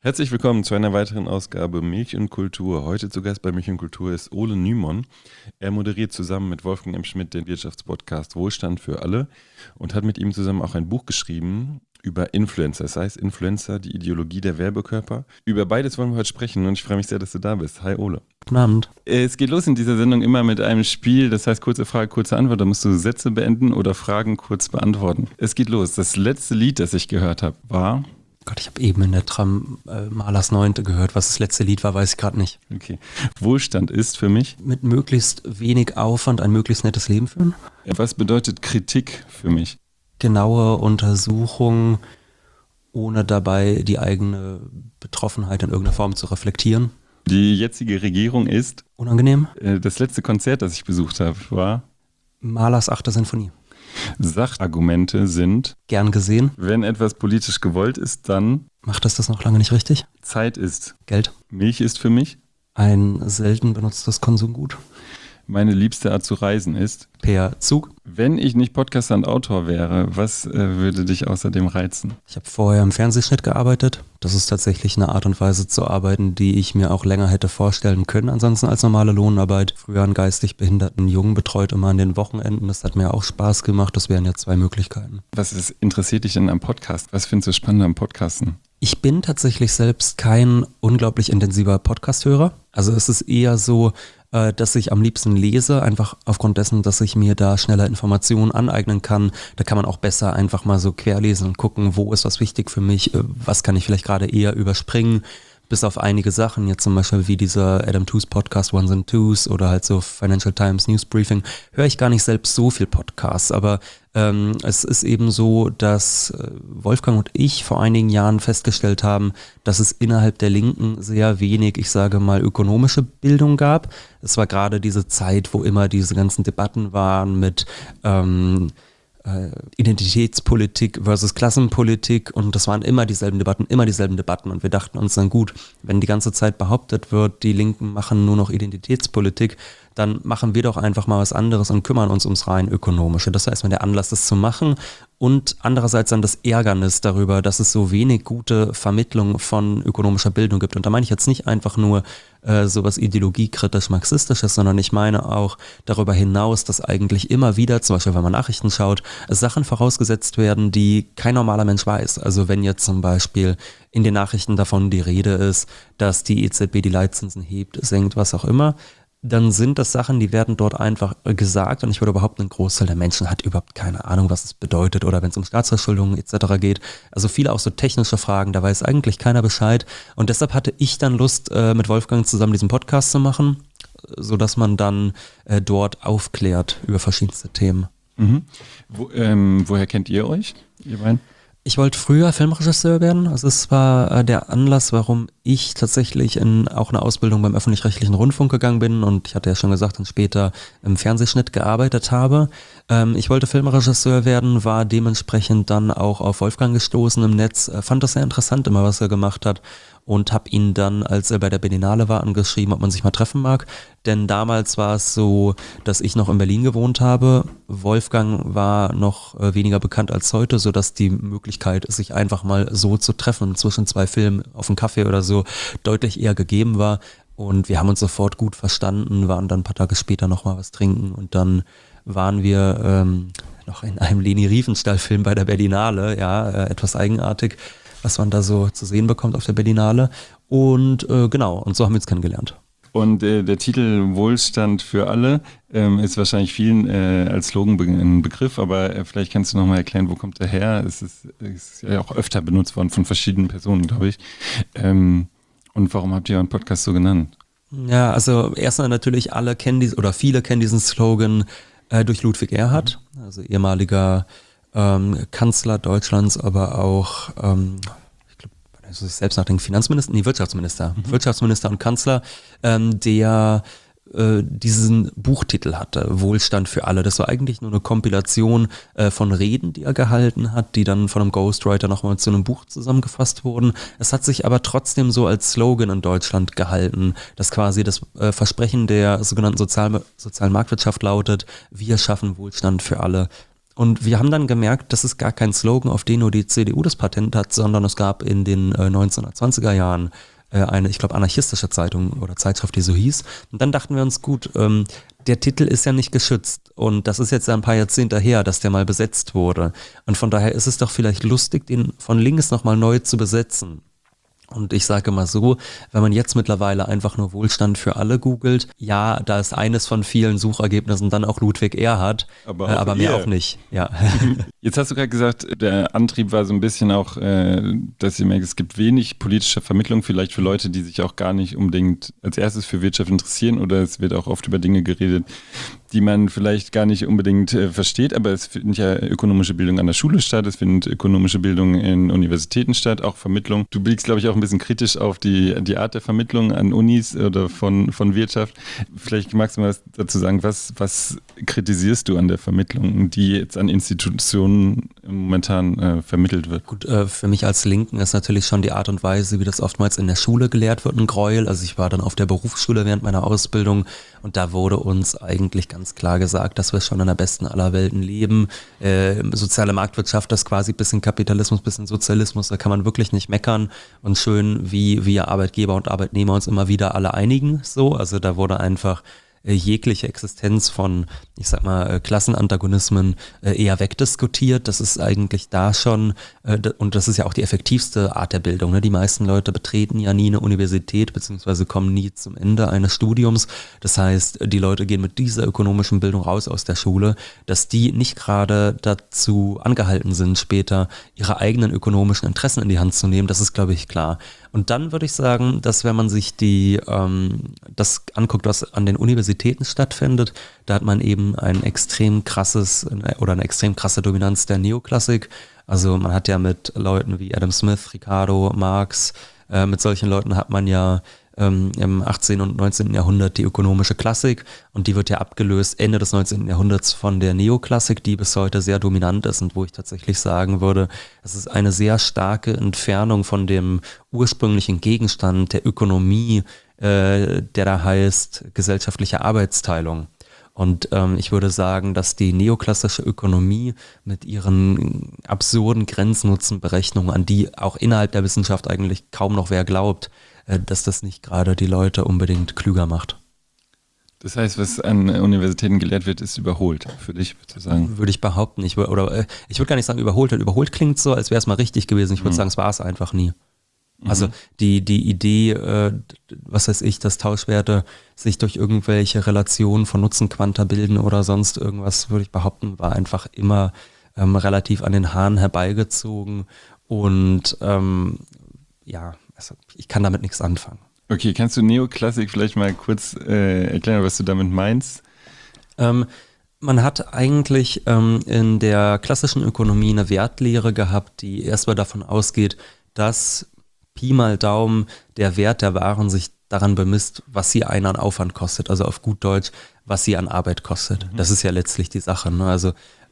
Herzlich willkommen zu einer weiteren Ausgabe Milch und Kultur. Heute zu Gast bei Milch und Kultur ist Ole Nymon. Er moderiert zusammen mit Wolfgang M. Schmidt den Wirtschaftspodcast Wohlstand für alle und hat mit ihm zusammen auch ein Buch geschrieben über Influencer. Das heißt Influencer, die Ideologie der Werbekörper. Über beides wollen wir heute sprechen und ich freue mich sehr, dass du da bist. Hi Ole. Guten Abend. Es geht los in dieser Sendung immer mit einem Spiel, das heißt kurze Frage, kurze Antwort. Da musst du Sätze beenden oder Fragen kurz beantworten. Es geht los. Das letzte Lied, das ich gehört habe, war... Gott, ich habe eben in der Tram Mahlers 9. gehört. Was das letzte Lied war, weiß ich gerade nicht. Okay. Wohlstand ist für mich? Mit möglichst wenig Aufwand ein möglichst nettes Leben führen. Was bedeutet Kritik für mich? Genaue Untersuchung, ohne dabei die eigene Betroffenheit in irgendeiner Form zu reflektieren. Die jetzige Regierung ist? Unangenehm. Das letzte Konzert, das ich besucht habe, war? Mahlers 8. Sinfonie. Sachargumente sind? Gern gesehen. Wenn etwas politisch gewollt ist, dann? Macht das noch lange nicht richtig? Zeit ist? Geld. Milch ist für mich? Ein selten benutztes Konsumgut. Meine liebste Art zu reisen ist? Per Zug. Wenn ich nicht Podcaster und Autor wäre, was würde dich außerdem reizen? Ich habe vorher im Fernsehschnitt gearbeitet. Das ist tatsächlich eine Art und Weise zu arbeiten, die ich mir auch länger hätte vorstellen können, ansonsten als normale Lohnarbeit. Früher einen geistig behinderten Jungen betreut, immer an den Wochenenden. Das hat mir auch Spaß gemacht. Das wären ja 2 Möglichkeiten. Interessiert dich denn am Podcast? Was findest du spannend am Podcasten? Ich bin tatsächlich selbst kein unglaublich intensiver Podcast-Hörer. Also es ist eher so, dass ich am liebsten lese, einfach aufgrund dessen, dass ich mir da schneller Informationen aneignen kann. Da kann man auch besser einfach mal so querlesen und gucken, wo ist was wichtig für mich, was kann ich vielleicht gerade eher überspringen, bis auf einige Sachen, jetzt zum Beispiel wie dieser Adam Tooze Podcast Ones and Twos oder halt so Financial Times News Briefing, höre ich gar nicht selbst so viel Podcasts, aber es ist eben so, dass Wolfgang und ich vor einigen Jahren festgestellt haben, dass es innerhalb der Linken sehr wenig, ich sage mal, ökonomische Bildung gab. Es war gerade diese Zeit, wo immer diese ganzen Debatten waren mit Identitätspolitik versus Klassenpolitik und das waren immer dieselben Debatten und wir dachten uns dann gut, wenn die ganze Zeit behauptet wird, die Linken machen nur noch Identitätspolitik, dann machen wir doch einfach mal was anderes und kümmern uns ums rein Ökonomische. Das heißt, wenn der Anlass, das zu machen und andererseits dann das Ärgernis darüber, dass es so wenig gute Vermittlung von ökonomischer Bildung gibt. Und da meine ich jetzt nicht einfach nur sowas ideologiekritisch-marxistisches, sondern ich meine auch darüber hinaus, dass eigentlich immer wieder, zum Beispiel wenn man Nachrichten schaut, Sachen vorausgesetzt werden, die kein normaler Mensch weiß. Also wenn jetzt zum Beispiel in den Nachrichten davon die Rede ist, dass die EZB die Leitzinsen hebt, senkt, was auch immer, dann sind das Sachen, die werden dort einfach gesagt und ich würde behaupten, ein Großteil der Menschen hat überhaupt keine Ahnung, was es bedeutet oder wenn es um Staatsverschuldung etc. geht. Also viele auch so technische Fragen, da weiß eigentlich keiner Bescheid und deshalb hatte ich dann Lust, mit Wolfgang zusammen diesen Podcast zu machen, sodass man dann dort aufklärt über verschiedenste Themen. Mhm. Woher kennt ihr euch, ihr beiden? Ich wollte früher Filmregisseur werden. Also es war der Anlass, warum ich tatsächlich in auch eine Ausbildung beim öffentlich-rechtlichen Rundfunk gegangen bin und ich hatte ja schon gesagt, dann später im Fernsehschnitt gearbeitet habe. Ich wollte Filmregisseur werden, war dementsprechend dann auch auf Wolfgang gestoßen im Netz, fand das sehr interessant immer, was er gemacht hat und habe ihn dann, als er bei der Berlinale war, angeschrieben, ob man sich mal treffen mag. Denn damals war es so, dass ich noch in Berlin gewohnt habe. Wolfgang war noch weniger bekannt als heute, sodass die Möglichkeit, sich einfach mal so zu treffen zwischen 2 Filmen auf einen Kaffee oder so, deutlich eher gegeben war. Und wir haben uns sofort gut verstanden, waren dann ein paar Tage später nochmal was trinken und dann waren wir noch in einem Leni Riefenstahl-Film bei der Berlinale, ja, etwas eigenartig, was man da so zu sehen bekommt auf der Berlinale. Und genau, und so haben wir uns kennengelernt. Und der Titel Wohlstand für alle ist wahrscheinlich vielen als Slogan ein Begriff, aber vielleicht kannst du nochmal erklären, wo kommt der her? Es ist ja auch öfter benutzt worden von verschiedenen Personen, glaube ich. Und warum habt ihr euren Podcast so genannt? Ja, also erstmal natürlich viele kennen diesen Slogan durch Ludwig Erhard, also ehemaliger Kanzler Deutschlands, aber auch, ich glaube, also selbst nach dem Wirtschaftsminister und Kanzler, der diesen Buchtitel hatte, Wohlstand für alle. Das war eigentlich nur eine Kompilation von Reden, die er gehalten hat, die dann von einem Ghostwriter nochmal zu einem Buch zusammengefasst wurden. Es hat sich aber trotzdem so als Slogan in Deutschland gehalten, dass quasi das Versprechen der sogenannten sozialen Marktwirtschaft lautet, wir schaffen Wohlstand für alle. Und wir haben dann gemerkt, das ist gar kein Slogan, auf den nur die CDU das Patent hat, sondern es gab in den 1920er Jahren eine, ich glaube, anarchistische Zeitung oder Zeitschrift, die so hieß. Und dann dachten wir uns, gut, der Titel ist ja nicht geschützt und das ist jetzt ein paar Jahrzehnte her, dass der mal besetzt wurde. Und von daher ist es doch vielleicht lustig, den von links nochmal neu zu besetzen. Und ich sage mal so, wenn man jetzt mittlerweile einfach nur Wohlstand für alle googelt, ja, da ist eines von vielen Suchergebnissen dann auch Ludwig Erhard, aber mehr auch nicht. Ja. Jetzt hast du gerade gesagt, der Antrieb war so ein bisschen auch, dass ihr merkt, es gibt wenig politische Vermittlung, vielleicht für Leute, die sich auch gar nicht unbedingt als erstes für Wirtschaft interessieren, oder es wird auch oft über Dinge geredet, die man vielleicht gar nicht unbedingt versteht, aber es findet ja ökonomische Bildung an der Schule statt, es findet ökonomische Bildung in Universitäten statt, auch Vermittlung. Du blickst, glaube ich, auch ein bisschen kritisch auf die Art der Vermittlung an Unis oder von Wirtschaft. Vielleicht magst du mal was dazu sagen, was kritisierst du an der Vermittlung, die jetzt an Institutionen momentan vermittelt wird? Gut, für mich als Linken ist natürlich schon die Art und Weise, wie das oftmals in der Schule gelehrt wird, ein Gräuel. Also ich war dann auf der Berufsschule während meiner Ausbildung und da wurde uns eigentlich ganz klar gesagt, dass wir schon in der besten aller Welten leben. Soziale Marktwirtschaft, das quasi bisschen Kapitalismus, bisschen Sozialismus, da kann man wirklich nicht meckern. Und schön, wie wir Arbeitgeber und Arbeitnehmer uns immer wieder alle einigen. So, also da wurde einfach jegliche Existenz von, ich sag mal, Klassenantagonismen eher wegdiskutiert. Das ist eigentlich da schon, und das ist ja auch die effektivste Art der Bildung. Ne? Die meisten Leute betreten ja nie eine Universität, beziehungsweise kommen nie zum Ende eines Studiums. Das heißt, die Leute gehen mit dieser ökonomischen Bildung raus aus der Schule, dass die nicht gerade dazu angehalten sind, später ihre eigenen ökonomischen Interessen in die Hand zu nehmen. Das ist, glaube ich, klar. Und dann würde ich sagen, dass wenn man sich das anguckt, was an den Universitäten stattfindet, da hat man eben eine extrem krasse Dominanz der Neoklassik. Also man hat ja mit Leuten wie Adam Smith, Ricardo, Marx, mit solchen Leuten hat man ja im 18. und 19. Jahrhundert die ökonomische Klassik und die wird ja abgelöst Ende des 19. Jahrhunderts von der Neoklassik, die bis heute sehr dominant ist und wo ich tatsächlich sagen würde, es ist eine sehr starke Entfernung von dem ursprünglichen Gegenstand der Ökonomie, der da heißt gesellschaftliche Arbeitsteilung. Und ich würde sagen, dass die neoklassische Ökonomie mit ihren absurden Grenznutzenberechnungen, an die auch innerhalb der Wissenschaft eigentlich kaum noch wer glaubt, dass das nicht gerade die Leute unbedingt klüger macht. Das heißt, was an Universitäten gelehrt wird, ist überholt, für dich sozusagen? Würde ich behaupten. Ich würde gar nicht sagen überholt. Überholt klingt so, als wäre es mal richtig gewesen. Ich würde sagen, es war es einfach nie. Also die Idee, was weiß ich, dass Tauschwerte sich durch irgendwelche Relationen von Nutzenquanta bilden oder sonst irgendwas, würde ich behaupten, war einfach immer relativ an den Haaren herbeigezogen und also ich kann damit nichts anfangen. Okay, kannst du Neoklassik vielleicht mal kurz erklären, was du damit meinst? Man hat eigentlich in der klassischen Ökonomie eine Wertlehre gehabt, die erstmal davon ausgeht, dass Pi mal Daumen der Wert der Waren sich daran bemisst, was sie einen an Aufwand kostet, also auf gut Deutsch, was sie an Arbeit kostet. Das ist ja letztlich die Sache, ne? Also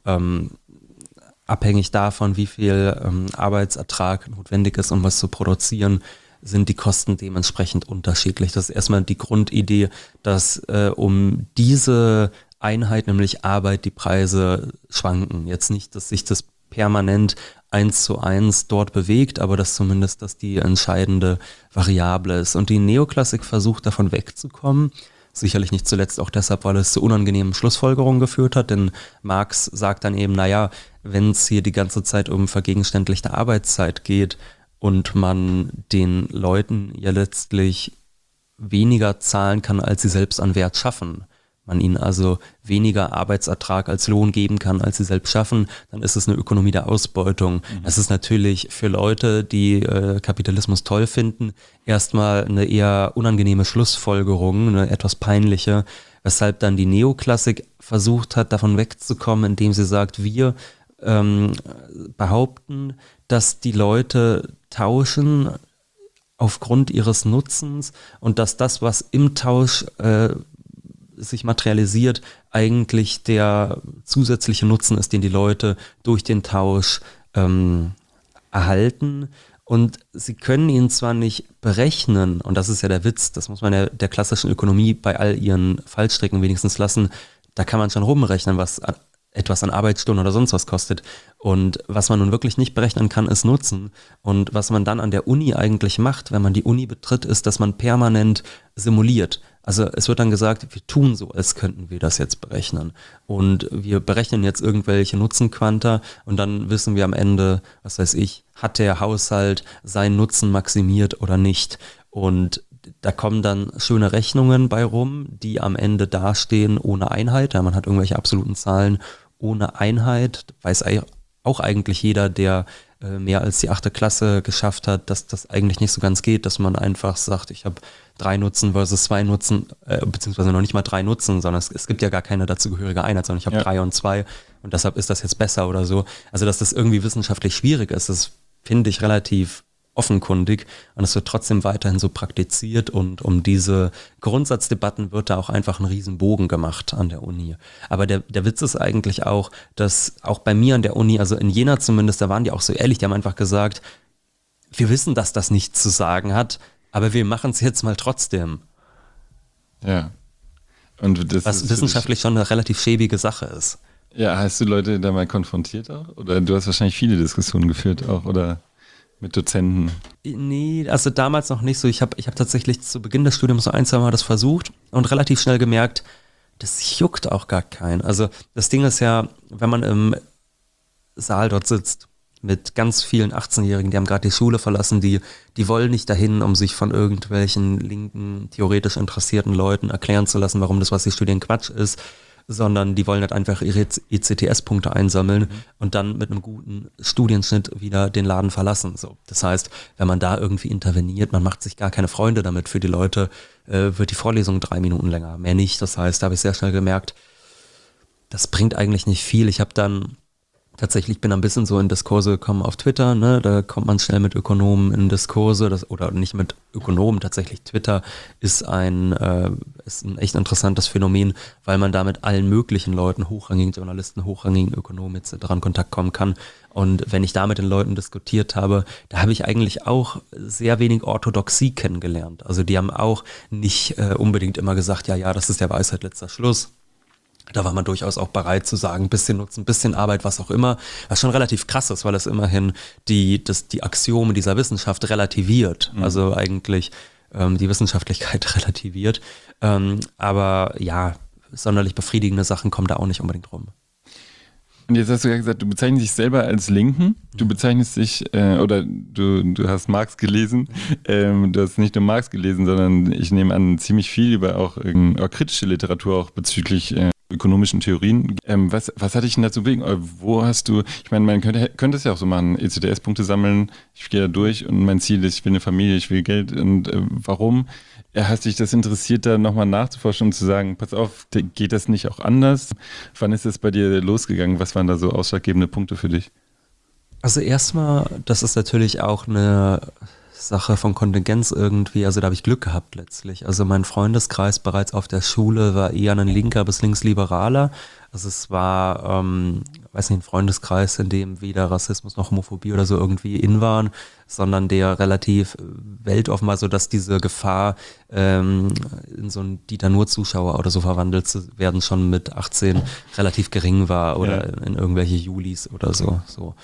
abhängig davon, wie viel Arbeitsertrag notwendig ist, um was zu produzieren, sind die Kosten dementsprechend unterschiedlich. Das ist erstmal die Grundidee, dass um diese Einheit, nämlich Arbeit, die Preise schwanken. Jetzt nicht, dass sich das permanent 1:1 dort bewegt, aber dass zumindest das die entscheidende Variable ist. Und die Neoklassik versucht davon wegzukommen, sicherlich nicht zuletzt auch deshalb, weil es zu unangenehmen Schlussfolgerungen geführt hat, denn Marx sagt dann eben, naja, wenn es hier die ganze Zeit um vergegenständlichte Arbeitszeit geht und man den Leuten ja letztlich weniger zahlen kann, als sie selbst an Wert schaffen, man ihnen also weniger Arbeitsertrag als Lohn geben kann, als sie selbst schaffen, dann ist es eine Ökonomie der Ausbeutung. Das ist natürlich für Leute, die Kapitalismus toll finden, erstmal eine eher unangenehme Schlussfolgerung, eine etwas peinliche, weshalb dann die Neoklassik versucht hat, davon wegzukommen, indem sie sagt, wir behaupten, dass die Leute tauschen aufgrund ihres Nutzens und dass das, was im Tausch sich materialisiert, eigentlich der zusätzliche Nutzen ist, den die Leute durch den Tausch erhalten. Und sie können ihn zwar nicht berechnen, und das ist ja der Witz, das muss man ja der klassischen Ökonomie bei all ihren Fallstricken wenigstens lassen, da kann man schon rumrechnen, was etwas an Arbeitsstunden oder sonst was kostet. Und was man nun wirklich nicht berechnen kann, ist Nutzen. Und was man dann an der Uni eigentlich macht, wenn man die Uni betritt, ist, dass man permanent simuliert. Also es wird dann gesagt, wir tun so, als könnten wir das jetzt berechnen. Und wir berechnen jetzt irgendwelche Nutzenquanta und dann wissen wir am Ende, was weiß ich, hat der Haushalt seinen Nutzen maximiert oder nicht. Und da kommen dann schöne Rechnungen bei rum, die am Ende dastehen ohne Einheit. Ja, man hat irgendwelche absoluten Zahlen ohne Einheit. Weiß auch eigentlich jeder, der mehr als die 8. Klasse geschafft hat, dass das eigentlich nicht so ganz geht, dass man einfach sagt, ich habe 3 Nutzen versus 2 Nutzen, beziehungsweise noch nicht mal 3 Nutzen, sondern es gibt ja gar keine dazugehörige Einheit, sondern ich habe 3 und 2 und deshalb ist das jetzt besser oder so. Also dass das irgendwie wissenschaftlich schwierig ist, das finde ich relativ offenkundig und es wird trotzdem weiterhin so praktiziert und um diese Grundsatzdebatten wird da auch einfach ein Riesenbogen gemacht an der Uni. Aber der Witz ist eigentlich auch, dass auch bei mir an der Uni, also in Jena zumindest, da waren die auch so ehrlich, die haben einfach gesagt, wir wissen, dass das nichts zu sagen hat, aber wir machen es jetzt mal trotzdem. Ja. Und das was wissenschaftlich schon eine relativ schäbige Sache ist. Ja, hast du Leute da mal konfrontiert auch? Oder du hast wahrscheinlich viele Diskussionen geführt auch, oder mit Dozenten? Nee, also damals noch nicht so. Ich hab tatsächlich zu Beginn des Studiums so 1-2 Mal das versucht und relativ schnell gemerkt, das juckt auch gar keinen. Also das Ding ist ja, wenn man im Saal dort sitzt mit ganz vielen 18-Jährigen, die haben gerade die Schule verlassen, die wollen nicht dahin, um sich von irgendwelchen linken, theoretisch interessierten Leuten erklären zu lassen, warum das, was sie studieren, Quatsch ist, sondern die wollen halt einfach ihre ECTS-Punkte einsammeln und dann mit einem guten Studienschnitt wieder den Laden verlassen. So. Das heißt, wenn man da irgendwie interveniert, man macht sich gar keine Freunde damit. Für die Leute wird die Vorlesung 3 Minuten länger, mehr nicht. Das heißt, da habe ich sehr schnell gemerkt, das bringt eigentlich nicht viel. Ich habe dann tatsächlich bin ein bisschen so in Diskurse gekommen auf Twitter, ne? Da kommt man schnell mit Ökonomen in Diskurse, oder nicht mit Ökonomen, tatsächlich Twitter ist ein echt interessantes Phänomen, weil man da mit allen möglichen Leuten, hochrangigen Journalisten, hochrangigen Ökonomen etc. in Kontakt kommen kann. Und wenn ich da mit den Leuten diskutiert habe, da habe ich eigentlich auch sehr wenig Orthodoxie kennengelernt. Also die haben auch nicht unbedingt immer gesagt, ja, das ist der Weisheit letzter Schluss. Da war man durchaus auch bereit zu sagen, bisschen Nutzen, bisschen Arbeit, was auch immer. Was schon relativ krass ist, weil es immerhin die Axiome dieser Wissenschaft relativiert. Also eigentlich die Wissenschaftlichkeit relativiert. Aber ja, sonderlich befriedigende Sachen kommen da auch nicht unbedingt rum. Und jetzt hast du ja gesagt, du bezeichnest dich selber als Linken, du bezeichnest dich, oder du hast Marx gelesen, du hast nicht nur Marx gelesen, sondern ich nehme an, ziemlich viel über auch kritische Literatur, auch bezüglich ökonomischen Theorien. Was hat dich denn dazu bewegt? Wo hast du, ich meine, man könnte es ja auch so machen, ECTS-Punkte sammeln, ich gehe da durch und mein Ziel ist, ich will eine Familie, ich will Geld und warum? Hast dich das interessiert, da nochmal nachzuforschen und zu sagen, pass auf, geht das nicht auch anders? Wann ist das bei dir losgegangen? Was waren da so ausschlaggebende Punkte für dich? Also erstmal, das ist natürlich auch eine Sache von Kontingenz irgendwie, also da habe ich Glück gehabt letztlich. Also mein Freundeskreis bereits auf der Schule war eher ein linker bis linksliberaler. Also es war, weiß nicht, ein Freundeskreis, in dem weder Rassismus noch Homophobie oder so irgendwie in waren, sondern der relativ weltoffen war, sodass diese Gefahr, in so einen Dieter-Nur-Zuschauer oder so verwandelt zu werden, schon mit 18 relativ gering war oder in irgendwelche Julis oder so.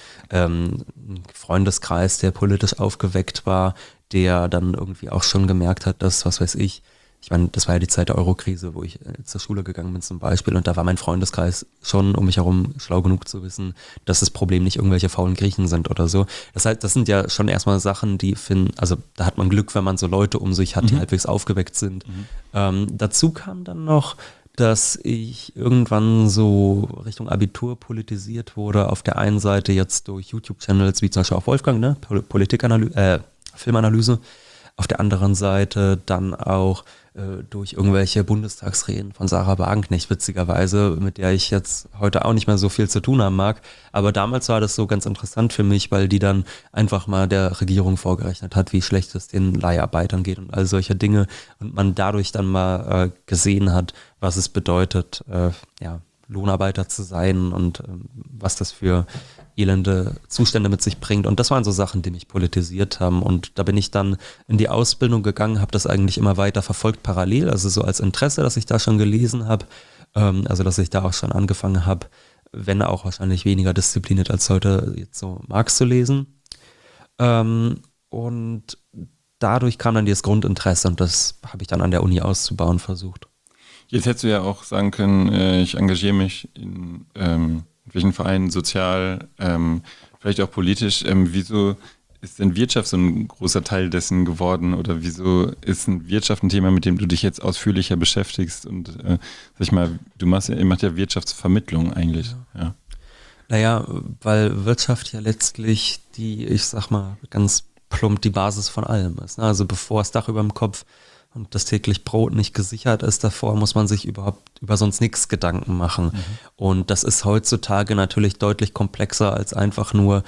Ein Freundeskreis, der politisch aufgeweckt war, der dann irgendwie auch schon gemerkt hat, dass, was weiß ich meine, das war ja die Zeit der Eurokrise, wo ich zur Schule gegangen bin zum Beispiel und da war mein Freundeskreis schon um mich herum schlau genug zu wissen, dass das Problem nicht irgendwelche faulen Griechen sind oder so. Das heißt, das sind ja schon erstmal Sachen, die also da hat man Glück, wenn man so Leute um sich hat, die halbwegs aufgeweckt sind. Dazu kam dann noch, dass ich irgendwann so Richtung Abitur politisiert wurde, auf der einen Seite jetzt durch YouTube-Channels wie zum Beispiel auch Wolfgang, ne? Filmanalyse, auf der anderen Seite dann auch durch irgendwelche Bundestagsreden von Sarah Wagenknecht, witzigerweise, mit der ich jetzt heute auch nicht mehr so viel zu tun haben mag. Aber damals war das so ganz interessant für mich, weil die dann einfach mal der Regierung vorgerechnet hat, wie schlecht es den Leiharbeitern geht und all solche Dinge. Und man dadurch dann mal gesehen hat, was es bedeutet, Lohnarbeiter zu sein und was das für elende Zustände mit sich bringt. Und das waren so Sachen, die mich politisiert haben. Und da bin ich dann in die Ausbildung gegangen, habe das eigentlich immer weiter verfolgt parallel, also so als Interesse, dass ich da schon gelesen habe, also dass ich da auch schon angefangen habe, wenn auch wahrscheinlich weniger diszipliniert als heute, jetzt so Marx zu lesen. Und dadurch kam dann dieses Grundinteresse und das habe ich dann an der Uni auszubauen versucht. Jetzt hättest du ja auch sagen können, ich engagiere mich in welchen Vereinen, sozial, vielleicht auch politisch. Wieso ist denn Wirtschaft so ein großer Teil dessen geworden? Oder wieso ist Wirtschaft ein Thema, mit dem du dich jetzt ausführlicher beschäftigst? Und sag ich mal, ihr macht ja Wirtschaftsvermittlung eigentlich. Ja. Naja, weil Wirtschaft ja letztlich ich sag mal, ganz plump die Basis von allem ist. Ne? Also bevor das Dach über dem Kopf und das täglich Brot nicht gesichert ist, davor muss man sich überhaupt über sonst nichts Gedanken machen. Und das ist heutzutage natürlich deutlich komplexer als einfach nur,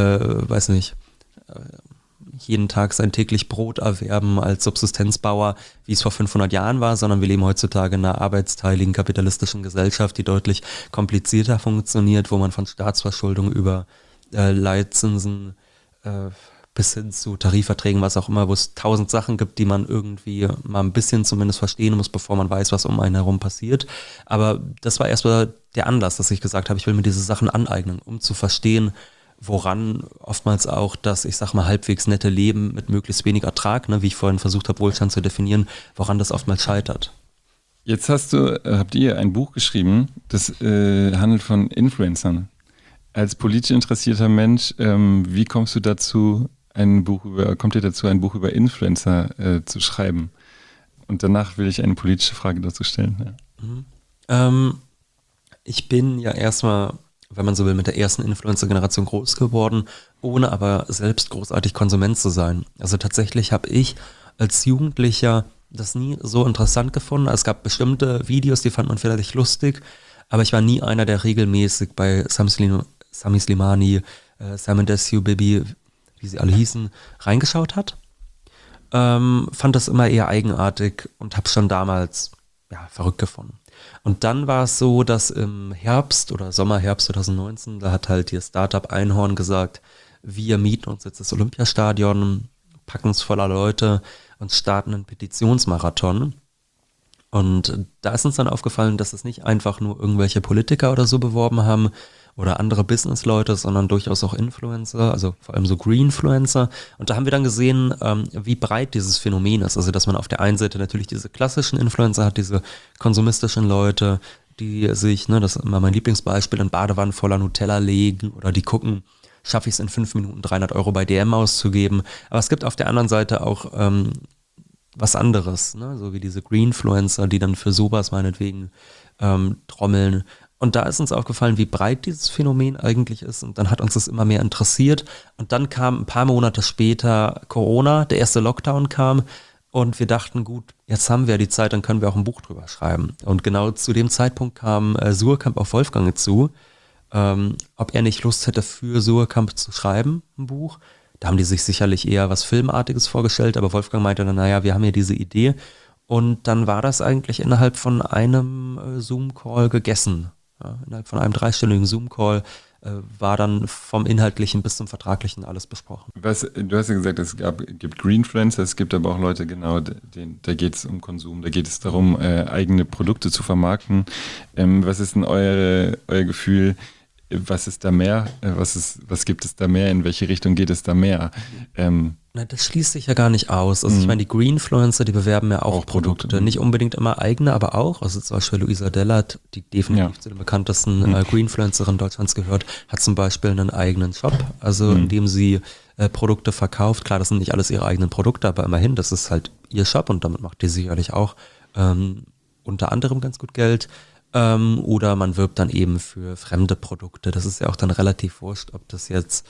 jeden Tag sein täglich Brot erwerben als Subsistenzbauer, wie es vor 500 Jahren war, sondern wir leben heutzutage in einer arbeitsteiligen kapitalistischen Gesellschaft, die deutlich komplizierter funktioniert, wo man von Staatsverschuldung über Leitzinsen bis hin zu Tarifverträgen, was auch immer, wo es 1000 Sachen gibt, die man irgendwie mal ein bisschen zumindest verstehen muss, bevor man weiß, was um einen herum passiert. Aber das war erstmal der Anlass, dass ich gesagt habe, ich will mir diese Sachen aneignen, um zu verstehen, woran oftmals auch das, ich sag mal, halbwegs nette Leben mit möglichst wenig Ertrag, ne, wie ich vorhin versucht habe, Wohlstand zu definieren, woran das oftmals scheitert. Jetzt habt ihr ein Buch geschrieben, das handelt von Influencern. Als politisch interessierter Mensch, wie kommt ihr dazu, ein Buch über Influencer zu schreiben? Und danach will ich eine politische Frage dazu stellen. Ja. Ich bin ja erstmal, wenn man so will, mit der ersten Influencer-Generation groß geworden, ohne aber selbst großartig Konsument zu sein. Also tatsächlich habe ich als Jugendlicher das nie so interessant gefunden. Es gab bestimmte Videos, die fand man vielleicht lustig, aber ich war nie einer, der regelmäßig bei Sami Slimani, Simon Desue, Bibi, wie sie alle hießen, reingeschaut hat. Fand das immer eher eigenartig und habe es schon damals verrückt gefunden. Und dann war es so, dass im Herbst oder Sommer-Herbst 2019, da hat halt ihr Startup Einhorn gesagt, wir mieten uns jetzt das Olympiastadion, packen es voller Leute und starten einen Petitionsmarathon. Und da ist uns dann aufgefallen, dass es nicht einfach nur irgendwelche Politiker oder so beworben haben oder andere Businessleute, sondern durchaus auch Influencer, also vor allem so Greenfluencer. Und da haben wir dann gesehen, wie breit dieses Phänomen ist. Also dass man auf der einen Seite natürlich diese klassischen Influencer hat, diese konsumistischen Leute, die sich, das ist immer mein Lieblingsbeispiel, in Badewannen voller Nutella legen oder die gucken, schaffe ich es in 5 Minuten 300 € bei DM auszugeben. Aber es gibt auf der anderen Seite auch was anderes, so wie diese Greenfluencer, die dann für sowas meinetwegen trommeln. Und da ist uns aufgefallen, wie breit dieses Phänomen eigentlich ist. Und dann hat uns das immer mehr interessiert. Und dann kam ein paar Monate später Corona, der erste Lockdown kam. Und wir dachten, gut, jetzt haben wir die Zeit, dann können wir auch ein Buch drüber schreiben. Und genau zu dem Zeitpunkt kam Suhrkamp auf Wolfgang zu, ob er nicht Lust hätte, für Suhrkamp zu schreiben, ein Buch. Da haben die sich sicherlich eher was Filmartiges vorgestellt. Aber Wolfgang meinte dann, wir haben hier diese Idee. Und dann war das eigentlich innerhalb von einem Zoom-Call gegessen. Ja, innerhalb von einem 3-stündigen Zoom-Call war dann vom Inhaltlichen bis zum Vertraglichen alles besprochen. Du hast ja gesagt, es gibt Greenfluencer, es gibt aber auch Leute, da geht es um Konsum, da geht es darum, eigene Produkte zu vermarkten. Was ist denn euer Gefühl? Was ist da mehr? Was gibt es da mehr? In welche Richtung geht es da mehr? Das schließt sich ja gar nicht aus. Also ich meine, die Greenfluencer, die bewerben ja auch Produkte. Nicht unbedingt immer eigene, aber auch. Also zum Beispiel Luisa Dellert, die definitiv zu den bekanntesten Greenfluencerinnen Deutschlands gehört, hat zum Beispiel einen eigenen Shop, also in dem sie Produkte verkauft. Klar, das sind nicht alles ihre eigenen Produkte, aber immerhin, das ist halt ihr Shop und damit macht die sicherlich auch unter anderem ganz gut Geld. Oder man wirbt dann eben für fremde Produkte. Das ist ja auch dann relativ wurscht, ob das jetzt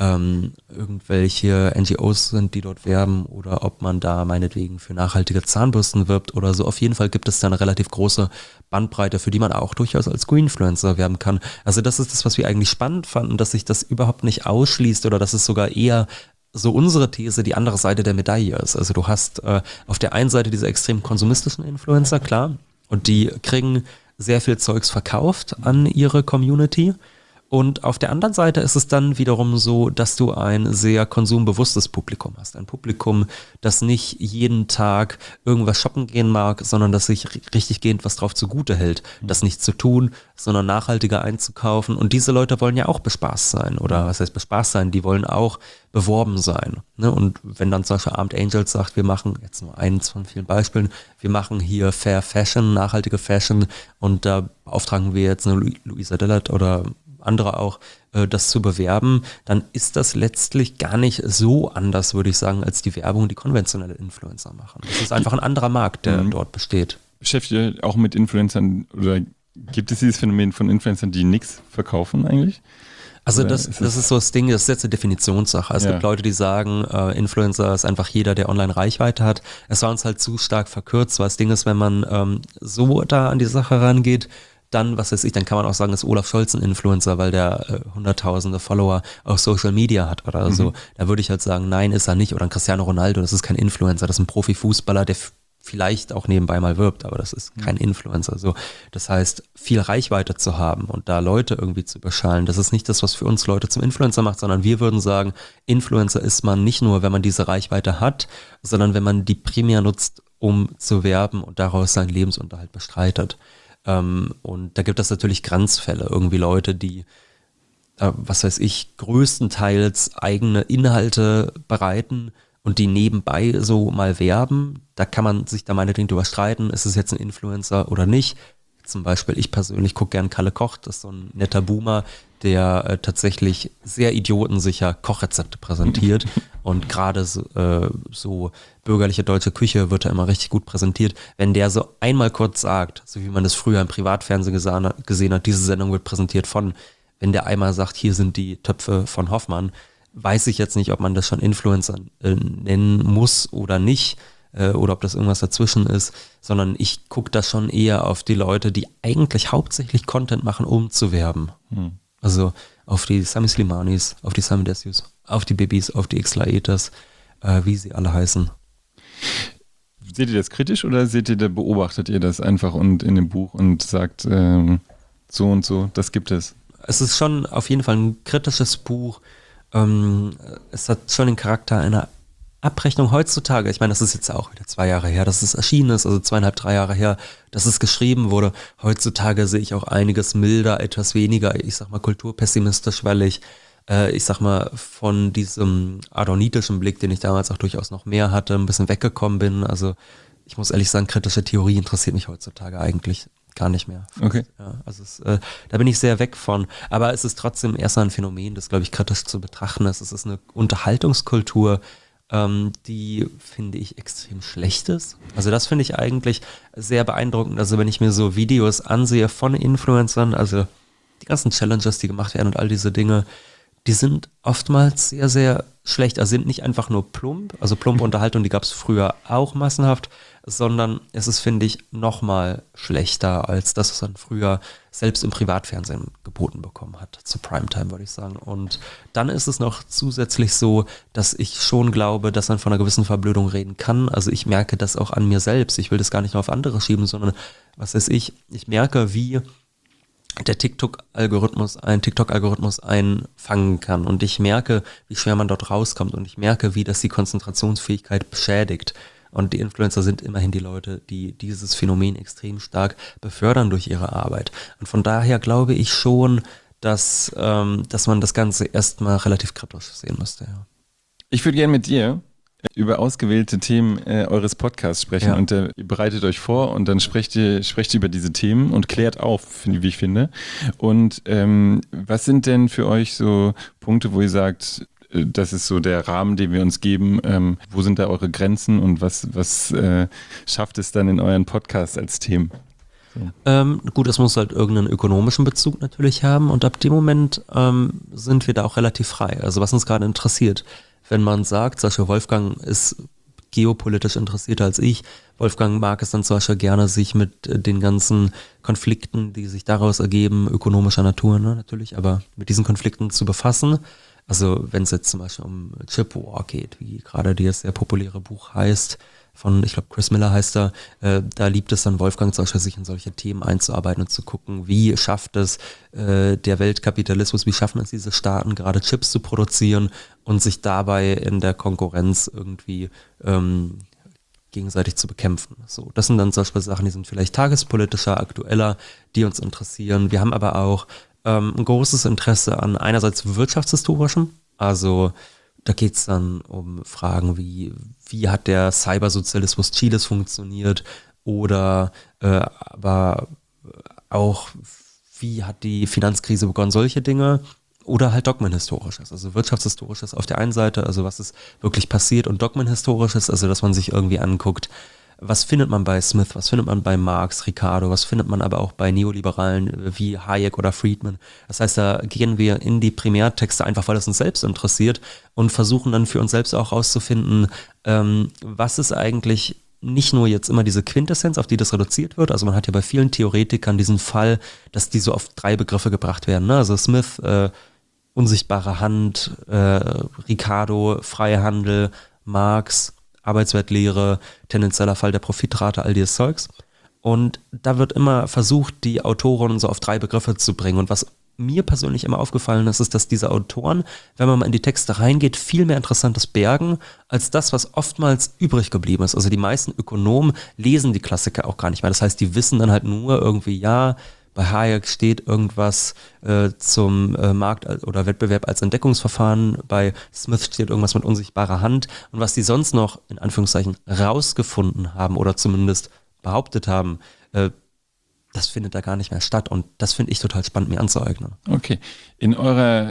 irgendwelche NGOs sind, die dort werben oder ob man da meinetwegen für nachhaltige Zahnbürsten wirbt oder so. Auf jeden Fall gibt es da eine relativ große Bandbreite, für die man auch durchaus als Greenfluencer werben kann. Also das ist das, was wir eigentlich spannend fanden, dass sich das überhaupt nicht ausschließt oder dass es sogar eher so unsere These die andere Seite der Medaille ist. Also du hast auf der einen Seite diese extrem konsumistischen Influencer, klar, und die kriegen sehr viel Zeugs verkauft an ihre Community. Und auf der anderen Seite ist es dann wiederum so, dass du ein sehr konsumbewusstes Publikum hast. Ein Publikum, das nicht jeden Tag irgendwas shoppen gehen mag, sondern das sich richtig gehend was drauf zugute hält. Das nicht zu tun, sondern nachhaltiger einzukaufen. Und diese Leute wollen ja auch bespaßt sein. Oder was heißt bespaßt sein? Die wollen auch beworben sein. Ne? Und wenn dann zum Beispiel Armed Angels sagt, wir machen, jetzt nur eins von vielen Beispielen, wir machen hier Fair Fashion, nachhaltige Fashion und da beauftragen wir jetzt eine Luisa Dellert oder andere auch, das zu bewerben, dann ist das letztlich gar nicht so anders, würde ich sagen, als die Werbung, die konventionelle Influencer machen. Es ist einfach ein anderer Markt, der dort besteht. Beschäftigt ihr euch auch mit Influencern oder gibt es dieses Phänomen von Influencern, die nichts verkaufen eigentlich? Also das ist so das Ding, das ist jetzt eine Definitionssache. Es gibt Leute, die sagen, Influencer ist einfach jeder, der online Reichweite hat. Es war uns halt zu stark verkürzt, weil das Ding ist, wenn man so da an die Sache rangeht, dann, was weiß ich, dann kann man auch sagen, ist Olaf Scholz ein Influencer, weil der hunderttausende Follower auf Social Media hat oder so. Da würde ich halt sagen, nein, ist er nicht. Oder ein Cristiano Ronaldo, das ist kein Influencer, das ist ein Profifußballer, der vielleicht auch nebenbei mal wirbt, aber das ist kein Influencer. So, das heißt, viel Reichweite zu haben und da Leute irgendwie zu überschallen, das ist nicht das, was für uns Leute zum Influencer macht, sondern wir würden sagen, Influencer ist man nicht nur, wenn man diese Reichweite hat, sondern wenn man die primär nutzt, um zu werben und daraus seinen Lebensunterhalt bestreitet. Und da gibt es natürlich Grenzfälle, irgendwie Leute, die, was weiß ich, größtenteils eigene Inhalte bereiten und die nebenbei so mal werben. Da kann man sich da meinetwegen drüber streiten, ist es jetzt ein Influencer oder nicht. Zum Beispiel, ich persönlich gucke gern Kalle Koch, das ist so ein netter Boomer, der tatsächlich sehr idiotensicher Kochrezepte präsentiert und gerade so bürgerliche deutsche Küche wird da immer richtig gut präsentiert. Wenn der so einmal kurz sagt, so wie man das früher im Privatfernsehen gesehen hat, diese Sendung wird präsentiert von, wenn der einmal sagt, hier sind die Töpfe von Hoffmann, weiß ich jetzt nicht, ob man das schon Influencer nennen muss oder nicht. Oder ob das irgendwas dazwischen ist, sondern ich gucke da schon eher auf die Leute, die eigentlich hauptsächlich Content machen, um zu werben. Also auf die Sami Slimanis, auf die Sami Desius, auf die Bibis, auf die X-Laetas, wie sie alle heißen. Seht ihr das kritisch oder beobachtet ihr das einfach und in dem Buch und sagt so und so, das gibt es? Es ist schon auf jeden Fall ein kritisches Buch. Es hat schon den Charakter einer Abrechnung heutzutage, ich meine, das ist jetzt auch wieder 2 Jahre her, dass es erschienen ist, also 2,5, 3 Jahre her, dass es geschrieben wurde. Heutzutage sehe ich auch einiges milder, etwas weniger, ich sag mal, kulturpessimistisch, weil ich sag mal, von diesem adornitischen Blick, den ich damals auch durchaus noch mehr hatte, ein bisschen weggekommen bin. Also ich muss ehrlich sagen, kritische Theorie interessiert mich heutzutage eigentlich gar nicht mehr. Okay. Ja, also da bin ich sehr weg von. Aber es ist trotzdem erst ein Phänomen, das, glaube ich, kritisch zu betrachten ist. Es ist eine Unterhaltungskultur, die, finde ich, extrem schlecht ist. Also das finde ich eigentlich sehr beeindruckend. Also wenn ich mir so Videos ansehe von Influencern, also die ganzen Challenges, die gemacht werden und all diese Dinge, die sind oftmals sehr, sehr schlecht. Also sind nicht einfach nur plump, also plumpe Unterhaltung, die gab es früher auch massenhaft, sondern es ist, finde ich, nochmal schlechter als das, was man früher selbst im Privatfernsehen geboten bekommen hat, zu Primetime, würde ich sagen. Und dann ist es noch zusätzlich so, dass ich schon glaube, dass man von einer gewissen Verblödung reden kann. Also ich merke das auch an mir selbst. Ich will das gar nicht nur auf andere schieben, sondern, was weiß ich merke, wie der TikTok-Algorithmus einfangen kann. Und ich merke, wie schwer man dort rauskommt. Und ich merke, wie das die Konzentrationsfähigkeit beschädigt. Und die Influencer sind immerhin die Leute, die dieses Phänomen extrem stark befördern durch ihre Arbeit. Und von daher glaube ich schon, dass man das Ganze erstmal relativ kritisch sehen müsste. Ja. Ich würde gerne mit dir über ausgewählte Themen eures Podcasts sprechen und ihr bereitet euch vor und dann sprecht ihr über diese Themen und klärt auf, wie ich finde. Und was sind denn für euch so Punkte, wo ihr sagt, das ist so der Rahmen, den wir uns geben. Wo sind da eure Grenzen und was schafft es dann in euren Podcast als Themen? So. Gut, es muss halt irgendeinen ökonomischen Bezug natürlich haben und ab dem Moment sind wir da auch relativ frei. Also was uns gerade interessiert, wenn man sagt, zum Beispiel Wolfgang ist geopolitisch interessierter als ich, Wolfgang mag es dann zum Beispiel gerne, sich mit den ganzen Konflikten, die sich daraus ergeben, ökonomischer Natur natürlich, aber mit diesen Konflikten zu befassen. Also wenn es jetzt zum Beispiel um Chip War geht, wie gerade dieses sehr populäre Buch heißt, von, ich glaube, Chris Miller heißt er, da liebt es dann Wolfgang zum Beispiel, sich in solche Themen einzuarbeiten und zu gucken, wie schafft es der Weltkapitalismus, wie schaffen es diese Staaten, gerade Chips zu produzieren und sich dabei in der Konkurrenz irgendwie gegenseitig zu bekämpfen. So, das sind dann zum Beispiel Sachen, die sind vielleicht tagespolitischer, aktueller, die uns interessieren. Wir haben aber auch ein großes Interesse an einerseits wirtschaftshistorischem, also da geht es dann um Fragen wie hat der Cybersozialismus Chiles funktioniert oder aber auch wie hat die Finanzkrise begonnen, solche Dinge. Oder halt Dogmenhistorisches, also Wirtschaftshistorisches auf der einen Seite, also was ist wirklich passiert, und Dogmenhistorisches, also dass man sich irgendwie anguckt, was findet man bei Smith, was findet man bei Marx, Ricardo, was findet man aber auch bei Neoliberalen wie Hayek oder Friedman. Das heißt, da gehen wir in die Primärtexte einfach, weil es uns selbst interessiert und versuchen dann für uns selbst auch rauszufinden, was ist eigentlich nicht nur jetzt immer diese Quintessenz, auf die das reduziert wird, also man hat ja bei vielen Theoretikern diesen Fall, dass die so auf 3 Begriffe gebracht werden, ne? Also Smith, unsichtbare Hand, Ricardo, Freihandel, Marx, Arbeitswertlehre, tendenzieller Fall der Profitrate, all dieses Zeugs. Und da wird immer versucht, die Autoren so auf 3 Begriffe zu bringen. Und was mir persönlich immer aufgefallen ist, ist, dass diese Autoren, wenn man mal in die Texte reingeht, viel mehr Interessantes bergen, als das, was oftmals übrig geblieben ist. Also die meisten Ökonomen lesen die Klassiker auch gar nicht mehr. Das heißt, die wissen dann halt nur irgendwie, ja, bei Hayek steht irgendwas zum Markt oder Wettbewerb als Entdeckungsverfahren, bei Smith steht irgendwas mit unsichtbarer Hand, und was die sonst noch in Anführungszeichen rausgefunden haben oder zumindest behauptet haben, das findet da gar nicht mehr statt, und das finde ich total spannend, mir anzueignen. Okay, in eurer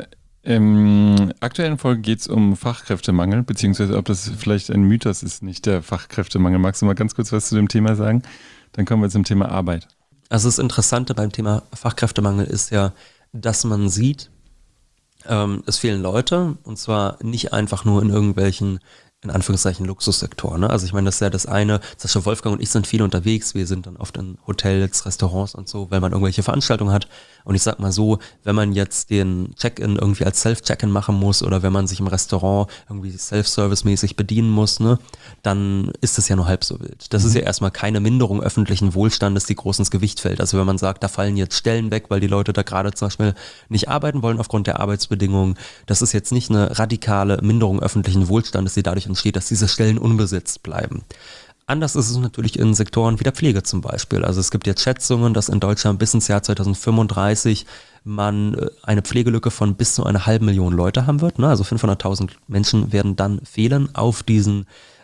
aktuellen Folge geht es um Fachkräftemangel, beziehungsweise ob das vielleicht ein Mythos ist, nicht der Fachkräftemangel. Magst du mal ganz kurz was zu dem Thema sagen? Dann kommen wir zum Thema Arbeit. Also das Interessante beim Thema Fachkräftemangel ist ja, dass man sieht, es fehlen Leute, und zwar nicht einfach nur in irgendwelchen, in Anführungszeichen, Luxussektoren. Ne? Also ich meine, das ist ja das eine, zum Beispiel Wolfgang und ich sind viel unterwegs, wir sind dann oft in Hotels, Restaurants und so, weil man irgendwelche Veranstaltungen hat. Und ich sag mal so, wenn man jetzt den Check-in irgendwie als Self-Check-in machen muss oder wenn man sich im Restaurant irgendwie Self-Service-mäßig bedienen muss, ne, dann ist das ja nur halb so wild. Das ist ja erstmal keine Minderung öffentlichen Wohlstandes, die groß ins Gewicht fällt. Also wenn man sagt, da fallen jetzt Stellen weg, weil die Leute da gerade zum Beispiel nicht arbeiten wollen aufgrund der Arbeitsbedingungen, das ist jetzt nicht eine radikale Minderung öffentlichen Wohlstandes, die dadurch entsteht, dass diese Stellen unbesetzt bleiben. Anders ist es natürlich in Sektoren wie der Pflege zum Beispiel. Also es gibt jetzt Schätzungen, dass in Deutschland bis ins Jahr 2035 man eine Pflegelücke von bis zu 500.000 Leute haben wird. Ne? Also 500.000 Menschen werden dann fehlen auf diesen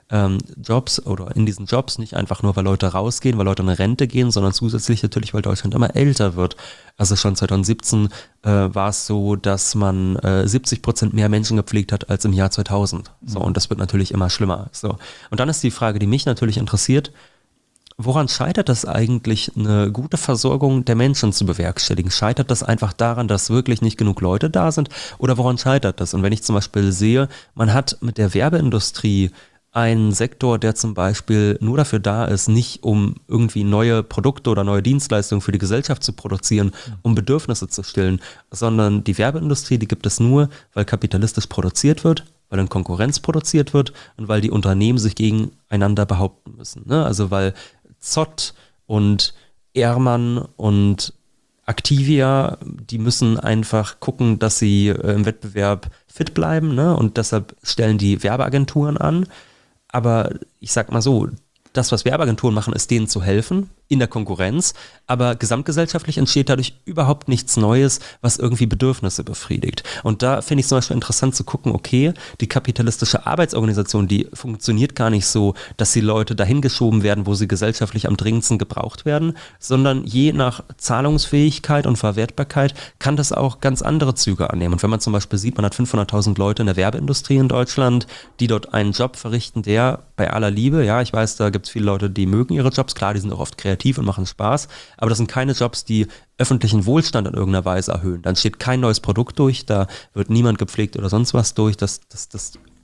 Jobs oder in diesen Jobs, nicht einfach nur, weil Leute rausgehen, weil Leute in Rente gehen, sondern zusätzlich natürlich, weil Deutschland immer älter wird. Also schon 2017 war es so, dass man 70% mehr Menschen gepflegt hat als im Jahr 2000. So, und das wird natürlich immer schlimmer. So. Und dann ist die Frage, die mich natürlich interessiert: Woran scheitert das eigentlich, eine gute Versorgung der Menschen zu bewerkstelligen? Scheitert das einfach daran, dass wirklich nicht genug Leute da sind? Oder woran scheitert das? Und wenn ich zum Beispiel sehe, man hat mit der Werbeindustrie einen Sektor, der zum Beispiel nur dafür da ist, nicht um irgendwie neue Produkte oder neue Dienstleistungen für die Gesellschaft zu produzieren, um Bedürfnisse zu stillen, sondern die Werbeindustrie, die gibt es nur, weil kapitalistisch produziert wird, weil in Konkurrenz produziert wird und weil die Unternehmen sich gegeneinander behaupten müssen. Ne? Also weil Zott und Ehrmann und Activia, die müssen einfach gucken, dass sie im Wettbewerb fit bleiben, ne? Und deshalb stellen die Werbeagenturen an. Aber ich sag mal so, das, was Werbeagenturen machen, ist denen zu helfen in der Konkurrenz, aber gesamtgesellschaftlich entsteht dadurch überhaupt nichts Neues, was irgendwie Bedürfnisse befriedigt. Und da finde ich zum Beispiel interessant zu gucken, okay, die kapitalistische Arbeitsorganisation, die funktioniert gar nicht so, dass die Leute dahin geschoben werden, wo sie gesellschaftlich am dringendsten gebraucht werden, sondern je nach Zahlungsfähigkeit und Verwertbarkeit kann das auch ganz andere Züge annehmen. Und wenn man zum Beispiel sieht, man hat 500.000 Leute in der Werbeindustrie in Deutschland, die dort einen Job verrichten, der bei aller Liebe, ja, ich weiß, da gibt es viele Leute, die mögen ihre Jobs, klar, die sind auch oft kreativ und machen Spaß, aber das sind keine Jobs, die öffentlichen Wohlstand in irgendeiner Weise erhöhen. Dann steht kein neues Produkt durch, da wird niemand gepflegt oder sonst was durch, das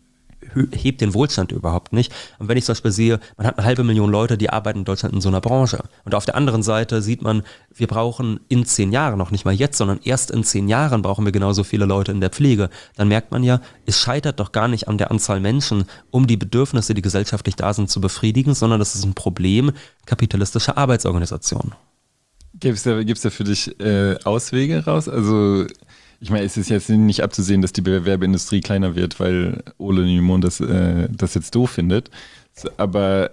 hebt den Wohlstand überhaupt nicht. Und wenn ich zum Beispiel sehe, man hat 500.000 Leute, die arbeiten in Deutschland in so einer Branche. Und auf der anderen Seite sieht man, wir brauchen in 10 Jahren, noch nicht mal jetzt, sondern erst in 10 Jahren brauchen wir genauso viele Leute in der Pflege. Dann merkt man ja, es scheitert doch gar nicht an der Anzahl Menschen, um die Bedürfnisse, die gesellschaftlich da sind, zu befriedigen, sondern das ist ein Problem kapitalistischer Arbeitsorganisation. Gibt es da für dich Auswege raus? Also ich meine, es ist jetzt nicht abzusehen, dass die Werbeindustrie kleiner wird, weil Ole Nymon das jetzt doof findet. Aber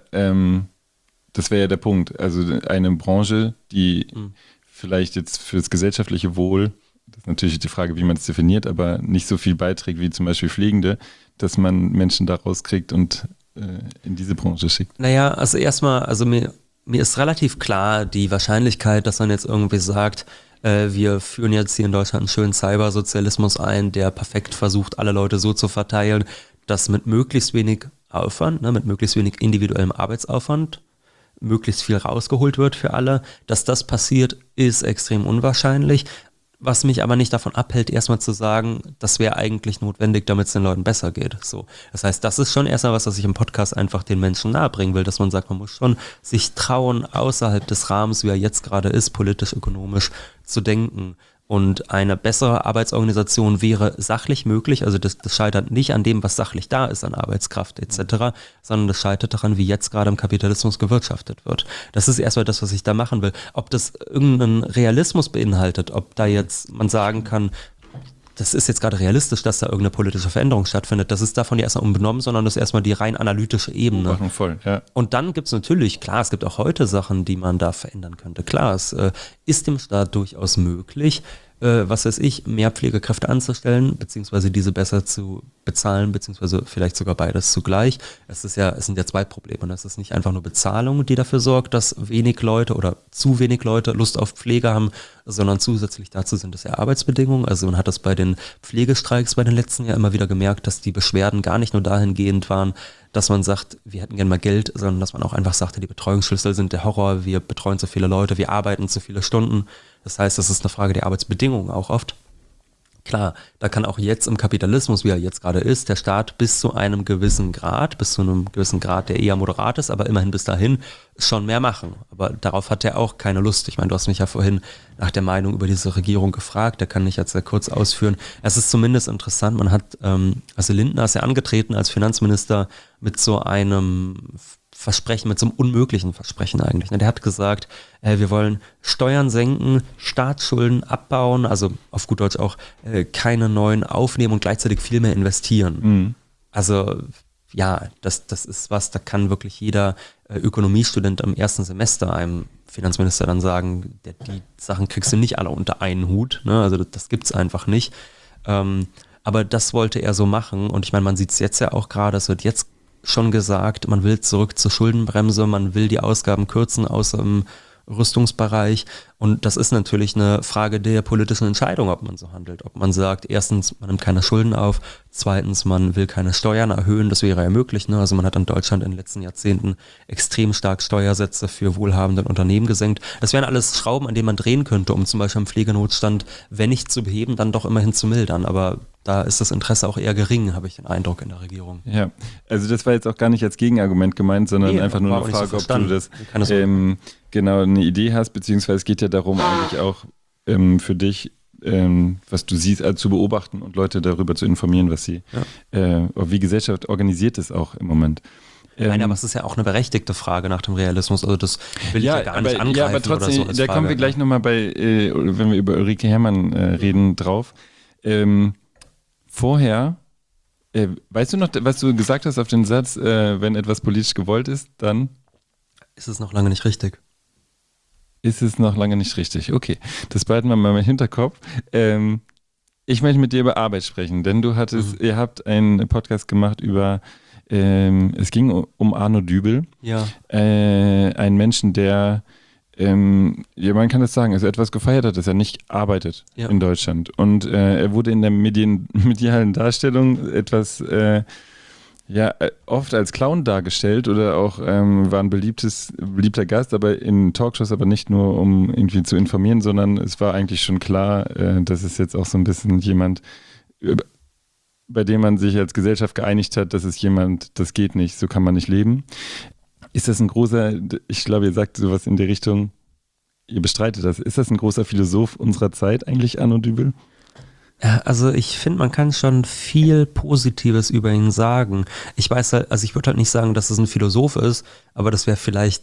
das wäre ja der Punkt. Also eine Branche, die vielleicht jetzt für das gesellschaftliche Wohl, das ist natürlich die Frage, wie man es definiert, aber nicht so viel beiträgt wie zum Beispiel Pflegende, dass man Menschen da rauskriegt und in diese Branche schickt. Naja, also erstmal, also mir ist relativ klar die Wahrscheinlichkeit, dass man jetzt irgendwie sagt, wir führen jetzt hier in Deutschland einen schönen Cybersozialismus ein, der perfekt versucht, alle Leute so zu verteilen, dass mit möglichst wenig Aufwand, mit möglichst wenig individuellem Arbeitsaufwand, möglichst viel rausgeholt wird für alle. Dass das passiert, ist extrem unwahrscheinlich. Was mich aber nicht davon abhält, erstmal zu sagen, das wäre eigentlich notwendig, damit es den Leuten besser geht. So. Das heißt, das ist schon erstmal was ich im Podcast einfach den Menschen nahebringen will, dass man sagt, man muss schon sich trauen, außerhalb des Rahmens, wie er jetzt gerade ist, politisch, ökonomisch zu denken. Und eine bessere Arbeitsorganisation wäre sachlich möglich, also das scheitert nicht an dem, was sachlich da ist, an Arbeitskraft etc., sondern das scheitert daran, wie jetzt gerade im Kapitalismus gewirtschaftet wird. Das ist erstmal das, was ich da machen will. Ob das irgendeinen Realismus beinhaltet, ob da jetzt man sagen kann, das ist jetzt gerade realistisch, dass da irgendeine politische Veränderung stattfindet. Das ist davon ja erstmal unbenommen, sondern das ist erstmal die rein analytische Ebene. Voll, ja. Und dann gibt es natürlich, klar, es gibt auch heute Sachen, die man da verändern könnte. Klar, es ist dem Staat durchaus möglich, was weiß ich, mehr Pflegekräfte anzustellen, beziehungsweise diese besser zu bezahlen, beziehungsweise vielleicht sogar beides zugleich. Es sind ja 2 Probleme. Und es ist nicht einfach nur Bezahlung, die dafür sorgt, dass wenig Leute oder zu wenig Leute Lust auf Pflege haben, sondern zusätzlich dazu sind es ja Arbeitsbedingungen. Also man hat das bei den Pflegestreiks bei den letzten Jahren immer wieder gemerkt, dass die Beschwerden gar nicht nur dahingehend waren, dass man sagt, wir hätten gerne mal Geld, sondern dass man auch einfach sagte, die Betreuungsschlüssel sind der Horror, wir betreuen zu viele Leute, wir arbeiten zu viele Stunden. Das heißt, das ist eine Frage der Arbeitsbedingungen auch oft. Klar, da kann auch jetzt im Kapitalismus, wie er jetzt gerade ist, der Staat bis zu einem gewissen Grad, der eher moderat ist, aber immerhin bis dahin schon mehr machen. Aber darauf hat er auch keine Lust. Ich meine, du hast mich ja vorhin nach der Meinung über diese Regierung gefragt, da kann ich jetzt sehr kurz ausführen. Es ist zumindest interessant, man hat, also Lindner ist ja angetreten als Finanzminister mit so einem Versprechen, mit so einem unmöglichen Versprechen eigentlich. Der hat gesagt, wir wollen Steuern senken, Staatsschulden abbauen, also auf gut Deutsch auch keine neuen aufnehmen und gleichzeitig viel mehr investieren. Mhm. Also ja, das ist was, da kann wirklich jeder Ökonomiestudent im ersten Semester einem Finanzminister dann sagen, die Sachen kriegst du nicht alle unter einen Hut, ne? Also das gibt's einfach nicht. Aber das wollte er so machen und ich meine, man sieht es jetzt ja auch gerade, es wird jetzt schon gesagt, man will zurück zur Schuldenbremse, man will die Ausgaben kürzen, außer im Rüstungsbereich. Und das ist natürlich eine Frage der politischen Entscheidung, ob man so handelt. Ob man sagt, erstens, man nimmt keine Schulden auf, zweitens, man will keine Steuern erhöhen, das wäre ja möglich. Ne? Also man hat in Deutschland in den letzten Jahrzehnten extrem stark Steuersätze für wohlhabende Unternehmen gesenkt. Das wären alles Schrauben, an denen man drehen könnte, um zum Beispiel im Pflegenotstand, wenn nicht zu beheben, dann doch immerhin zu mildern. Aber da ist das Interesse auch eher gering, habe ich den Eindruck in der Regierung. Ja, also das war jetzt auch gar nicht als Gegenargument gemeint, sondern einfach nur eine Frage, ob du das genau eine Idee hast, beziehungsweise es geht ja darum eigentlich auch für dich, was du siehst, zu beobachten und Leute darüber zu informieren, was sie, wie Gesellschaft organisiert ist auch im Moment. Nein, aber es ist ja auch eine berechtigte Frage nach dem Realismus, also das will ich ja gar nicht angreifen. Ja, aber trotzdem, oder so da kommen wir gleich nochmal wenn wir über Ulrike Herrmann reden, drauf. Vorher, weißt du noch, was du gesagt hast auf den Satz, wenn etwas politisch gewollt ist, dann ist es noch lange nicht richtig. Ist es noch lange nicht richtig. Okay, das behalten wir mal im Hinterkopf. Ich möchte mit dir über Arbeit sprechen, denn ihr habt einen Podcast gemacht über, es ging um Arno Dübel. Ja. Einen Menschen, der, man kann das sagen, also etwas gefeiert hat, dass er nicht arbeitet in Deutschland. Und er wurde in der medialen Darstellung etwas oft als Clown dargestellt oder auch war ein beliebter Gast, aber in Talkshows, aber nicht nur, um irgendwie zu informieren, sondern es war eigentlich schon klar, dass es jetzt auch so ein bisschen jemand bei dem man sich als Gesellschaft geeinigt hat, das ist jemand, das geht nicht, so kann man nicht leben. Ist das ein großer, ich glaube, ihr sagt sowas in die Richtung, ihr bestreitet das, ist das ein großer Philosoph unserer Zeit eigentlich, Arno Dübel? Ja, also ich finde, man kann schon viel Positives über ihn sagen. Ich weiß halt, also ich würde halt nicht sagen, dass es ein Philosoph ist, aber das wäre vielleicht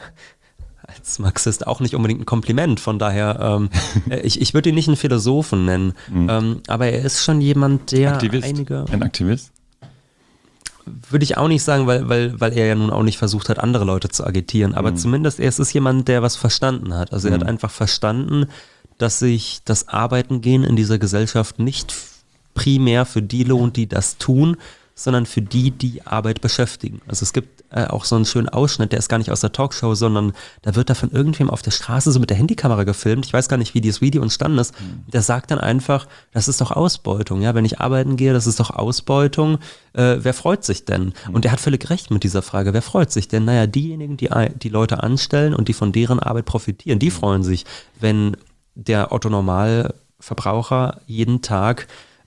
als Marxist auch nicht unbedingt ein Kompliment. Von daher, ich würde ihn nicht einen Philosophen nennen, aber er ist schon jemand, der Ein Aktivist? Würde ich auch nicht sagen, weil er ja nun auch nicht versucht hat, andere Leute zu agitieren, aber zumindest er ist jemand, der was verstanden hat. Also er hat einfach verstanden, dass sich das Arbeiten gehen in dieser Gesellschaft nicht primär für die lohnt, die das tun, sondern für die Arbeit beschäftigen. Also es gibt auch so einen schönen Ausschnitt, der ist gar nicht aus der Talkshow, sondern da wird da von irgendwem auf der Straße so mit der Handykamera gefilmt. Ich weiß gar nicht, wie dieses Video entstanden ist. Der sagt dann einfach, das ist doch Ausbeutung. Ja, wenn ich arbeiten gehe, das ist doch Ausbeutung. Wer freut sich denn? Und er hat völlig recht mit dieser Frage. Wer freut sich denn? Naja, diejenigen, die Leute anstellen und die von deren Arbeit profitieren, die freuen sich, wenn der Otto-Normal-Verbraucher jeden Tag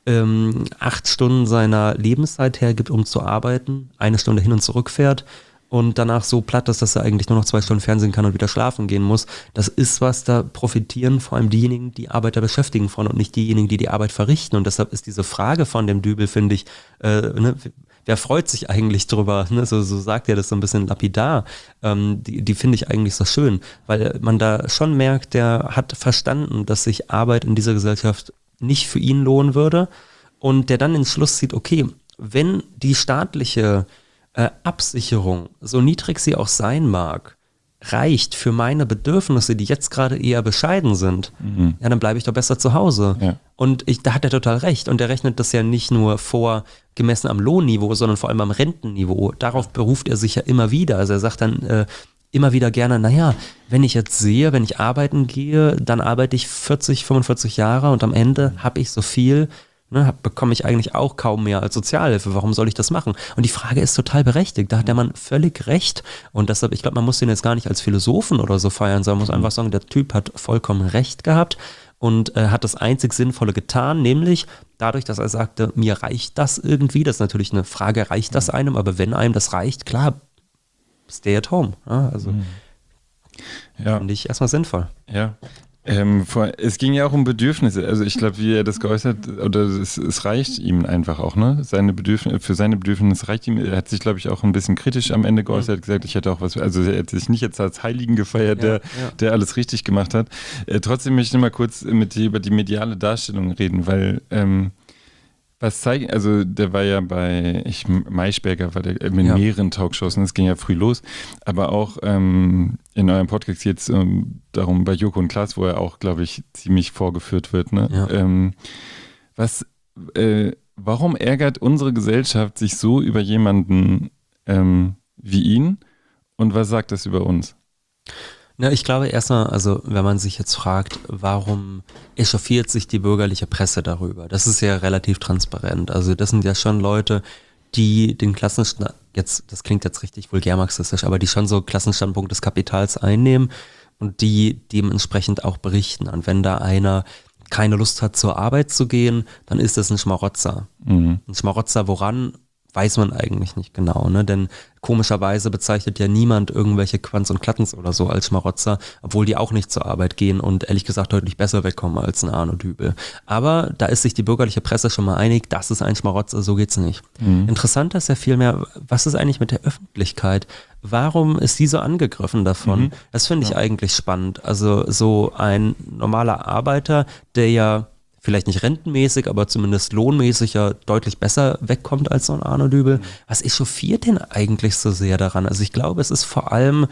8 Stunden seiner Lebenszeit hergibt, um zu arbeiten, 1 Stunde hin und zurück fährt und danach so platt ist, dass er eigentlich nur noch 2 Stunden Fernsehen kann und wieder schlafen gehen muss. Das ist was, da profitieren vor allem diejenigen, die Arbeiter beschäftigen von und nicht diejenigen, die die Arbeit verrichten. Und deshalb ist diese Frage von dem Dübel, finde ich, wer freut sich eigentlich drüber? Ne? So sagt er das so ein bisschen lapidar. Die finde ich eigentlich so schön, weil man da schon merkt, der hat verstanden, dass sich Arbeit in dieser Gesellschaft nicht für ihn lohnen würde und der dann den Schluss zieht, okay, wenn die staatliche Absicherung, so niedrig sie auch sein mag, reicht für meine Bedürfnisse, die jetzt gerade eher bescheiden sind, ja, dann bleibe ich doch besser zu Hause. Ja. Und da hat er total recht. Und er rechnet das ja nicht nur vor, gemessen am Lohnniveau, sondern vor allem am Rentenniveau. Darauf beruft er sich ja immer wieder. Also er sagt dann immer wieder gerne, naja, wenn ich jetzt sehe, wenn ich arbeiten gehe, dann arbeite ich 40, 45 Jahre und am Ende habe ich so viel, bekomme ich eigentlich auch kaum mehr als Sozialhilfe. Warum soll ich das machen? Und die Frage ist total berechtigt. Da hat der Mann völlig recht. Und deshalb, ich glaube, man muss den jetzt gar nicht als Philosophen oder so feiern, sondern muss einfach sagen, der Typ hat vollkommen recht gehabt und hat das einzig Sinnvolle getan, nämlich dadurch, dass er sagte, mir reicht das irgendwie. Das ist natürlich eine Frage, reicht das einem? Aber wenn einem das reicht, klar, stay at home. Ja, also finde ich erstmal sinnvoll. Ja. Es ging ja auch um Bedürfnisse. Also ich glaube, wie er das geäußert, oder es reicht ihm einfach auch, ne? Für seine Bedürfnisse reicht ihm. Er hat sich, glaube ich, auch ein bisschen kritisch am Ende geäußert, gesagt, ich hätte auch was, also er hat sich nicht jetzt als Heiligen gefeiert, der alles richtig gemacht hat. Trotzdem möchte ich mal kurz mit dir über die mediale Darstellung reden, weil was zeigt, also der war ja Maischberger war der mit mehreren Talkshows, und das ging ja früh los, aber auch in eurem Podcast jetzt darum bei Joko und Klaas, wo er auch, glaube ich, ziemlich vorgeführt wird. Ne? Ja. Warum ärgert unsere Gesellschaft sich so über jemanden wie ihn und was sagt das über uns? Na, ich glaube erstmal, also wenn man sich jetzt fragt, warum echauffiert sich die bürgerliche Presse darüber? Das ist ja relativ transparent. Also das sind ja schon Leute, die den Klassenstandpunkt, das klingt jetzt richtig vulgärmarxistisch, aber die schon so Klassenstandpunkt des Kapitals einnehmen und die dementsprechend auch berichten. Und wenn da einer keine Lust hat, zur Arbeit zu gehen, dann ist das ein Schmarotzer. Ein Schmarotzer, woran? Weiß man eigentlich nicht genau, ne? Denn komischerweise bezeichnet ja niemand irgendwelche Quanz und Klattens oder so als Schmarotzer, obwohl die auch nicht zur Arbeit gehen und ehrlich gesagt deutlich besser wegkommen als ein Arno Dübel. Aber da ist sich die bürgerliche Presse schon mal einig, das ist ein Schmarotzer, so geht's nicht. Interessanter ist ja vielmehr, was ist eigentlich mit der Öffentlichkeit? Warum ist die so angegriffen davon? Das finde ich eigentlich spannend. Also so ein normaler Arbeiter, der ja vielleicht nicht rentenmäßig, aber zumindest lohnmäßig ja deutlich besser wegkommt als so ein Arno Dübel. Was echauffiert denn eigentlich so sehr daran? Also ich glaube, es ist vor allem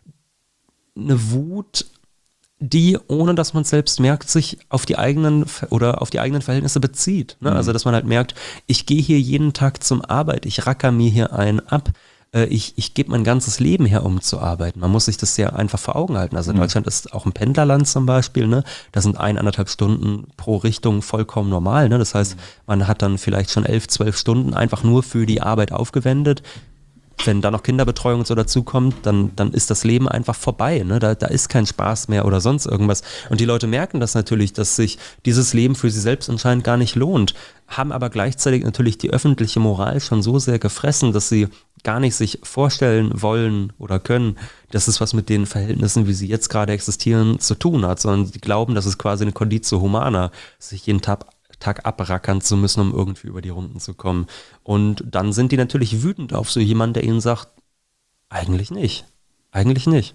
eine Wut, die, ohne dass man es selbst merkt, sich auf die eigenen Verhältnisse bezieht. Ne? Also dass man halt merkt, ich gehe hier jeden Tag zum Arbeit, ich racker mir hier einen ab. Ich gebe mein ganzes Leben her, um zu arbeiten. Man muss sich das ja einfach vor Augen halten. Also Deutschland ist auch ein Pendlerland zum Beispiel. Ne? Da sind 1,5 Stunden pro Richtung vollkommen normal. Ne? Das heißt, man hat dann vielleicht schon 11, 12 Stunden einfach nur für die Arbeit aufgewendet. wenn da noch Kinderbetreuung und so dazukommt, dann ist das Leben einfach vorbei. Ne? Da ist kein Spaß mehr oder sonst irgendwas. Und die Leute merken das natürlich, dass sich dieses Leben für sie selbst anscheinend gar nicht lohnt, haben aber gleichzeitig natürlich die öffentliche Moral schon so sehr gefressen, dass sie gar nicht sich vorstellen wollen oder können, dass es was mit den Verhältnissen, wie sie jetzt gerade existieren, zu tun hat, sondern die glauben, dass es quasi eine Conditio Humana, sich jeden Tag abrackern zu müssen, um irgendwie über die Runden zu kommen. Und dann sind die natürlich wütend auf so jemanden, der ihnen sagt, eigentlich nicht. Eigentlich nicht.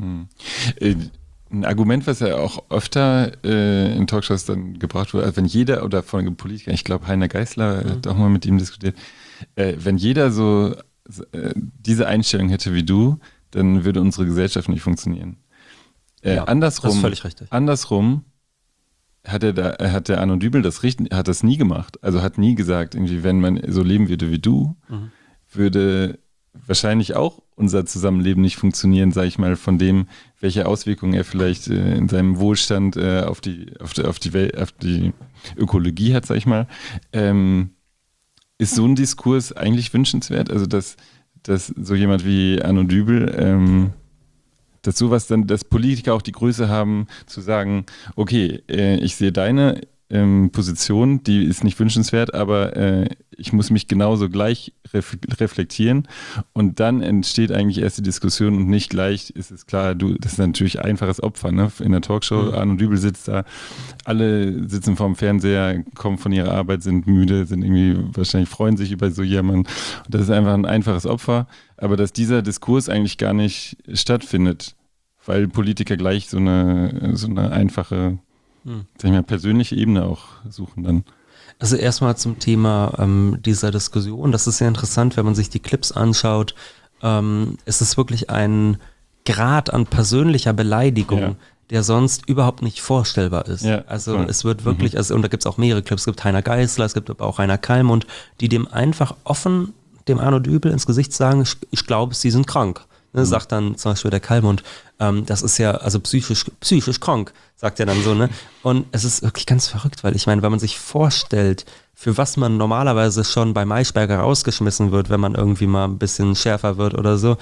Ein Argument, was ja auch öfter in Talkshows dann gebracht wurde, also wenn jeder, oder von einem Politiker, ich glaube Heiner Geißler hat auch mal mit ihm diskutiert, wenn jeder so diese Einstellung hätte wie du, dann würde unsere Gesellschaft nicht funktionieren. Andersrum, das ist völlig richtig. Andersrum hat der Arno Dübel hat das nie gemacht. Also hat nie gesagt, irgendwie, wenn man so leben würde wie du, würde wahrscheinlich auch unser Zusammenleben nicht funktionieren, sage ich mal, von dem, welche Auswirkungen er vielleicht in seinem Wohlstand auf die Welt, auf die Ökologie hat, sage ich mal. Ist so ein Diskurs eigentlich wünschenswert? Also, dass so jemand wie Arno Dübel, dass sowas dann, dass Politiker auch die Größe haben, zu sagen, okay, ich sehe deine Position, die ist nicht wünschenswert, aber ich muss mich genauso gleich reflektieren und dann entsteht eigentlich erst die Diskussion und nicht gleich ist es klar, das ist natürlich einfaches Opfer, ne? In der Talkshow, Arno Dübel sitzt da, alle sitzen vorm Fernseher, kommen von ihrer Arbeit, sind müde, sind irgendwie, wahrscheinlich freuen sich über so jemanden. Das ist einfach ein einfaches Opfer, aber dass dieser Diskurs eigentlich gar nicht stattfindet, weil Politiker gleich so eine einfache, sag ich mal, persönliche Ebene auch suchen dann. Also erstmal zum Thema dieser Diskussion. Das ist sehr interessant, wenn man sich die Clips anschaut. Es ist wirklich ein Grad an persönlicher Beleidigung, der sonst überhaupt nicht vorstellbar ist. Ja, also es wird wirklich, und da gibt es auch mehrere Clips, es gibt Heiner Geißler, es gibt aber auch Rainer Kallmund, die dem einfach offen, dem Arno Dübel ins Gesicht sagen, ich glaube, sie sind krank. Ne, sagt dann zum Beispiel der Kallmund, das ist ja also psychisch krank, sagt er dann so, ne? Und es ist wirklich ganz verrückt, weil ich meine, wenn man sich vorstellt, für was man normalerweise schon bei Maischberger rausgeschmissen wird, wenn man irgendwie mal ein bisschen schärfer wird oder so,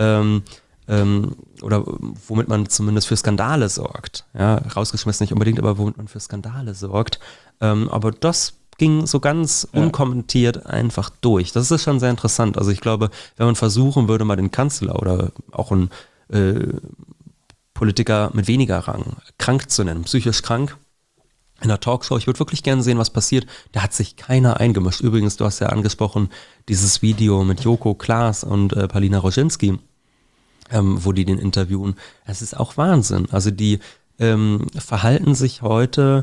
oder womit man zumindest für Skandale sorgt. Ja, rausgeschmissen nicht unbedingt, aber womit man für Skandale sorgt. Aber das ging so ganz unkommentiert einfach durch. Das ist schon sehr interessant. Also ich glaube, wenn man versuchen würde, mal den Kanzler oder auch einen Politiker mit weniger Rang krank zu nennen, psychisch krank, in der Talkshow, ich würde wirklich gerne sehen, was passiert. Da hat sich keiner eingemischt. Übrigens, du hast ja angesprochen, dieses Video mit Joko Klaas und Palina Roginski, wo die den interviewen. Das ist auch Wahnsinn. Also die verhalten sich heute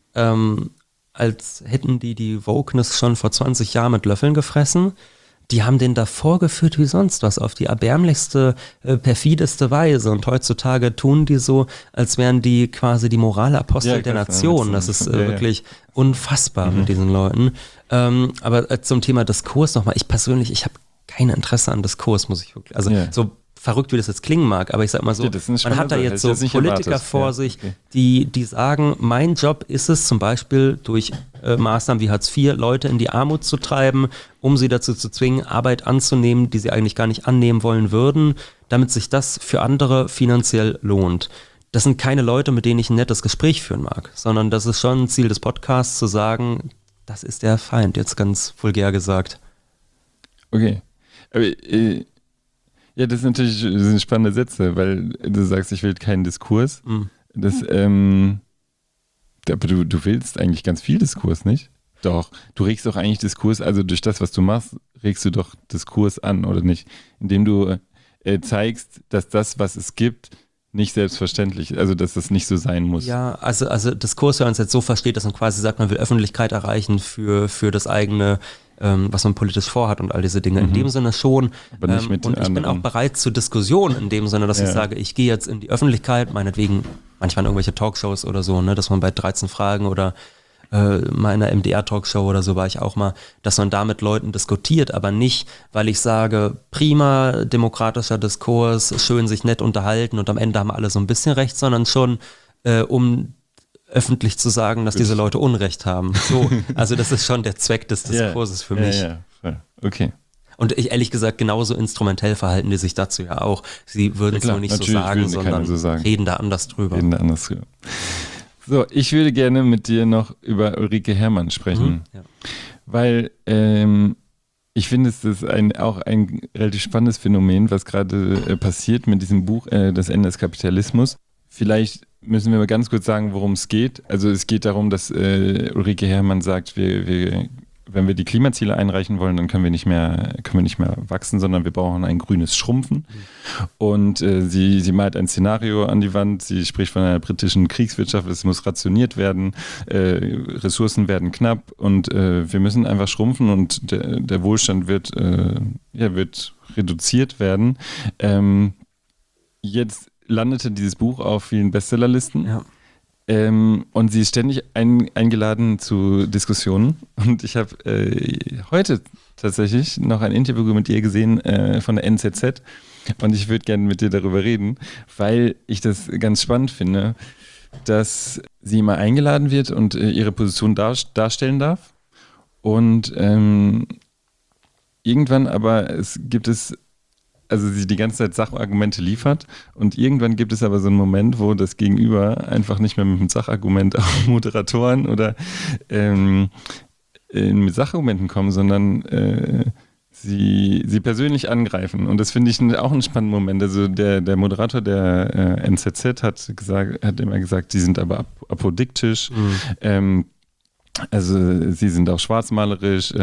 als hätten die Wokeness schon vor 20 Jahren mit Löffeln gefressen. Die haben den da vorgeführt wie sonst was, auf die erbärmlichste, perfideste Weise. Und heutzutage tun die so, als wären die quasi die Moralapostel der Nation. Das ist wirklich unfassbar mit diesen Leuten. Aber zum Thema Diskurs nochmal. Ich persönlich, ich habe kein Interesse an Diskurs, muss ich wirklich, also so verrückt, wie das jetzt klingen mag, aber ich sag mal so, man hat da jetzt so Politiker vor sich, die sagen, mein Job ist es zum Beispiel durch Maßnahmen wie Hartz IV Leute in die Armut zu treiben, um sie dazu zu zwingen, Arbeit anzunehmen, die sie eigentlich gar nicht annehmen wollen würden, damit sich das für andere finanziell lohnt. Das sind keine Leute, mit denen ich ein nettes Gespräch führen mag, sondern das ist schon ein Ziel des Podcasts, zu sagen, das ist der Feind, jetzt ganz vulgär gesagt. Okay, aber ja, das sind spannende Sätze, weil du sagst, ich will keinen Diskurs. Das, aber du willst eigentlich ganz viel Diskurs, nicht? Doch, du regst doch eigentlich Diskurs, also durch das, was du machst, regst du doch Diskurs an, oder nicht? Indem du zeigst, dass das, was es gibt, nicht selbstverständlich, also dass das nicht so sein muss. Ja, also Diskurs, wenn man es jetzt so versteht, dass man quasi sagt, man will Öffentlichkeit erreichen für das eigene, was man politisch vorhat und all diese Dinge. In dem Sinne schon. Aber nicht mit und ich bin auch bereit zur Diskussion in dem Sinne, dass ich sage, ich gehe jetzt in die Öffentlichkeit, meinetwegen manchmal in irgendwelche Talkshows oder so, ne, dass man bei 13 Fragen oder mal in einer MDR-Talkshow oder so war ich auch mal, dass man da mit Leuten diskutiert, aber nicht, weil ich sage, prima, demokratischer Diskurs, schön sich nett unterhalten und am Ende haben alle so ein bisschen recht, sondern schon um öffentlich zu sagen, dass diese Leute Unrecht haben. So, also das ist schon der Zweck des Diskurses für mich. Ja, okay. Und ehrlich gesagt, genauso instrumentell verhalten die sich dazu ja auch. Sie würden es nur nicht so sagen, sondern reden da anders drüber. So, ich würde gerne mit dir noch über Ulrike Herrmann sprechen, weil ich finde, es ist auch ein relativ spannendes Phänomen, was gerade passiert mit diesem Buch, Das Ende des Kapitalismus. Vielleicht müssen wir mal ganz kurz sagen, worum es geht. Also es geht darum, dass Ulrike Herrmann sagt, wenn wir die Klimaziele einreichen wollen, dann können wir nicht mehr wachsen, sondern wir brauchen ein grünes Schrumpfen. Und sie malt ein Szenario an die Wand, sie spricht von einer britischen Kriegswirtschaft, es muss rationiert werden, Ressourcen werden knapp und wir müssen einfach schrumpfen und der Wohlstand wird reduziert werden. Jetzt landete dieses Buch auf vielen Bestsellerlisten. Ja. Und sie ist ständig eingeladen zu Diskussionen. Und ich habe heute tatsächlich noch ein Interview mit ihr gesehen von der NZZ. Und ich würde gerne mit dir darüber reden, weil ich das ganz spannend finde, dass sie immer eingeladen wird und ihre Position darstellen darf. Und irgendwann aber also sie die ganze Zeit Sachargumente liefert und irgendwann gibt es aber so einen Moment, wo das Gegenüber einfach nicht mehr mit dem Sachargument auf Moderatoren oder mit Sachargumenten kommen, sondern sie persönlich angreifen. Und das finde ich auch einen spannenden Moment. Also der Moderator der NZZ hat immer gesagt, die sind aber apodiktisch. Also sie sind auch schwarzmalerisch,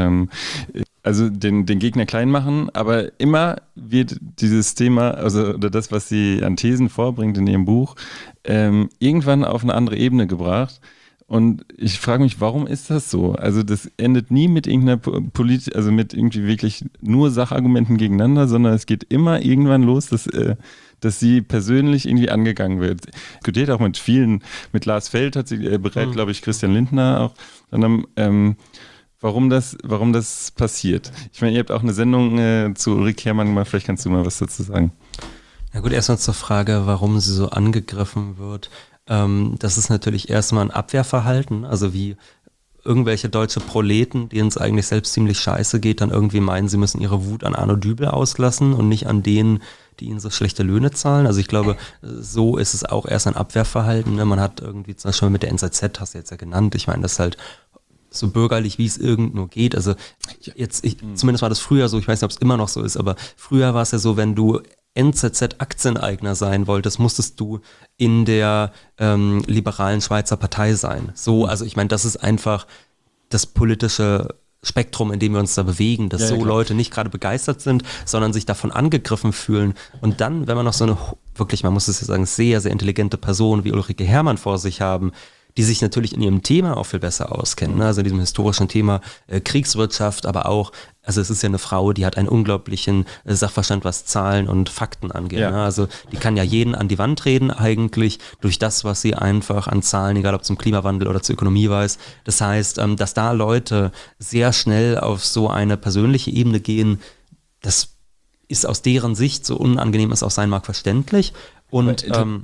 also den Gegner klein machen, aber immer wird dieses Thema, also oder das, was sie an Thesen vorbringt in ihrem Buch, irgendwann auf eine andere Ebene gebracht. Und ich frage mich, warum ist das so? Also das endet nie mit irgendeiner also mit irgendwie wirklich nur Sachargumenten gegeneinander, sondern es geht immer irgendwann los, dass sie persönlich irgendwie angegangen wird. Diskutiert auch mit vielen, mit Lars Feld hat sie bereit, glaube ich, Christian Lindner auch, dann warum das passiert. Ich meine, ihr habt auch eine Sendung zu Ulrike Herrmann gemacht, vielleicht kannst du mal was dazu sagen. Na gut, erstmal zur Frage, warum sie so angegriffen wird. Das ist natürlich erstmal ein Abwehrverhalten, also wie irgendwelche deutsche Proleten, denen es eigentlich selbst ziemlich scheiße geht, dann irgendwie meinen, sie müssen ihre Wut an Arno Dübel auslassen und nicht an denen, die ihnen so schlechte Löhne zahlen. Also ich glaube, so ist es auch erst ein Abwehrverhalten. Ne? Man hat irgendwie zum Beispiel mit der NZZ, hast du jetzt ja genannt, ich meine, das ist halt so bürgerlich, wie es irgend nur geht. Also zumindest war das früher so, ich weiß nicht, ob es immer noch so ist, aber früher war es ja so, wenn du NZZ-Aktioneigner sein wolltest, musstest du in der liberalen Schweizer Partei sein. So, also ich meine, das ist einfach das politische Spektrum, in dem wir uns da bewegen, dass Leute nicht gerade begeistert sind, sondern sich davon angegriffen fühlen. Und dann, wenn man noch so eine, wirklich, man muss es ja sagen, sehr, sehr intelligente Person wie Ulrike Herrmann vor sich haben, die sich natürlich in ihrem Thema auch viel besser auskennen, ne? Also in diesem historischen Thema Kriegswirtschaft, aber auch, also es ist ja eine Frau, die hat einen unglaublichen Sachverstand, was Zahlen und Fakten angeht. Ja. Ne? Also die kann ja jeden an die Wand reden eigentlich durch das, was sie einfach an Zahlen, egal ob zum Klimawandel oder zur Ökonomie weiß. Das heißt, dass da Leute sehr schnell auf so eine persönliche Ebene gehen, das ist aus deren Sicht, so unangenehm es auch sein mag, verständlich. Und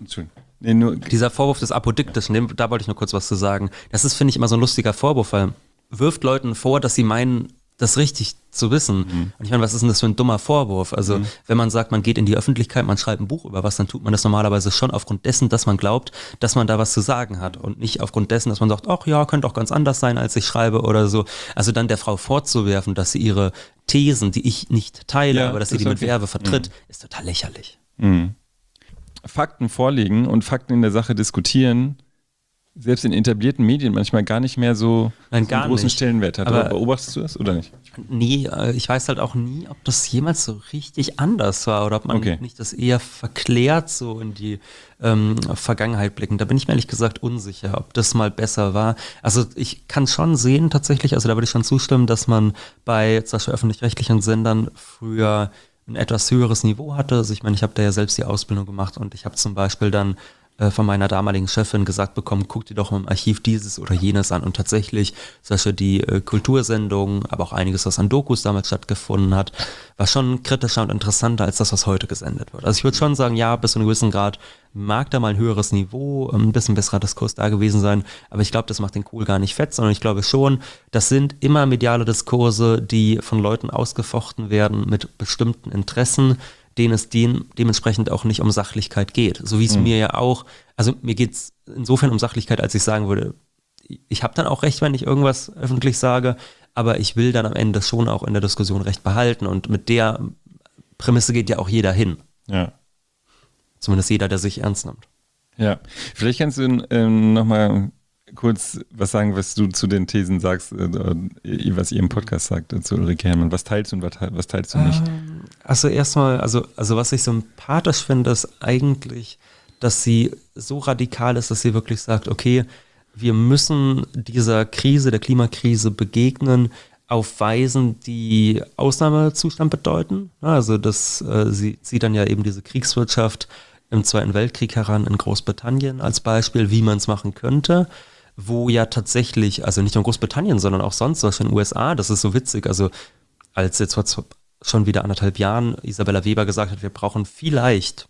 dieser Vorwurf des Apodiktischen, da wollte ich nur kurz was zu sagen. Das ist, finde ich, immer so ein lustiger Vorwurf, weil wirft Leuten vor, dass sie meinen, das richtig zu wissen. Und ich meine, was ist denn das für ein dummer Vorwurf? Also wenn man sagt, man geht in die Öffentlichkeit, man schreibt ein Buch über was, dann tut man das normalerweise schon aufgrund dessen, dass man glaubt, dass man da was zu sagen hat und nicht aufgrund dessen, dass man sagt, ach ja, könnte auch ganz anders sein, als ich schreibe oder so. Also dann der Frau vorzuwerfen, dass sie ihre Thesen, die ich nicht teile, aber dass sie die mit Verve vertritt, ist total lächerlich. Fakten vorlegen und Fakten in der Sache diskutieren, selbst in etablierten Medien manchmal gar nicht mehr so einen großen Stellenwert hat. Aber beobachtest du das oder nicht? Nee, ich weiß halt auch nie, ob das jemals so richtig anders war oder ob man nicht das eher verklärt so in die Vergangenheit blicken. Da bin ich mir ehrlich gesagt unsicher, ob das mal besser war. Also ich kann schon sehen tatsächlich, also da würde ich schon zustimmen, dass man bei zum Beispiel öffentlich-rechtlichen Sendern früher ein etwas höheres Niveau hatte. Also ich meine, ich habe da ja selbst die Ausbildung gemacht und ich habe zum Beispiel dann von meiner damaligen Chefin gesagt bekommen, guck dir doch im Archiv dieses oder jenes an. Und tatsächlich, die Kultursendungen, aber auch einiges, was an Dokus damals stattgefunden hat, war schon kritischer und interessanter als das, was heute gesendet wird. Also ich würde schon sagen, ja, bis zu einem gewissen Grad mag da mal ein höheres Niveau, ein bisschen besserer Diskurs da gewesen sein, aber ich glaube, das macht den Kohl gar nicht fett, sondern ich glaube schon, das sind immer mediale Diskurse, die von Leuten ausgefochten werden mit bestimmten Interessen, denen es dementsprechend auch nicht um Sachlichkeit geht. So wie es mir ja auch, also mir geht es insofern um Sachlichkeit, als ich sagen würde, ich habe dann auch recht, wenn ich irgendwas öffentlich sage, aber ich will dann am Ende schon auch in der Diskussion Recht behalten und mit der Prämisse geht ja auch jeder hin. Ja. Zumindest jeder, der sich ernst nimmt. Ja, vielleicht kannst du nochmal kurz was sagen, was du zu den Thesen sagst, was ihr im Podcast sagt zu Ulrike Herrmann. Was teilst du und was teilst du nicht? Also erstmal, also was ich sympathisch finde, ist eigentlich, dass sie so radikal ist, dass sie wirklich sagt, okay, wir müssen dieser Krise, der Klimakrise begegnen auf Weisen, die Ausnahmezustand bedeuten. Also sie zieht dann ja eben diese Kriegswirtschaft im Zweiten Weltkrieg heran in Großbritannien als Beispiel, wie man es machen könnte, wo ja tatsächlich, also nicht nur in Großbritannien, sondern auch sonst, zum Beispiel in den USA, das ist so witzig, also als jetzt vor schon wieder 1,5 Jahren Isabella Weber gesagt hat, wir brauchen vielleicht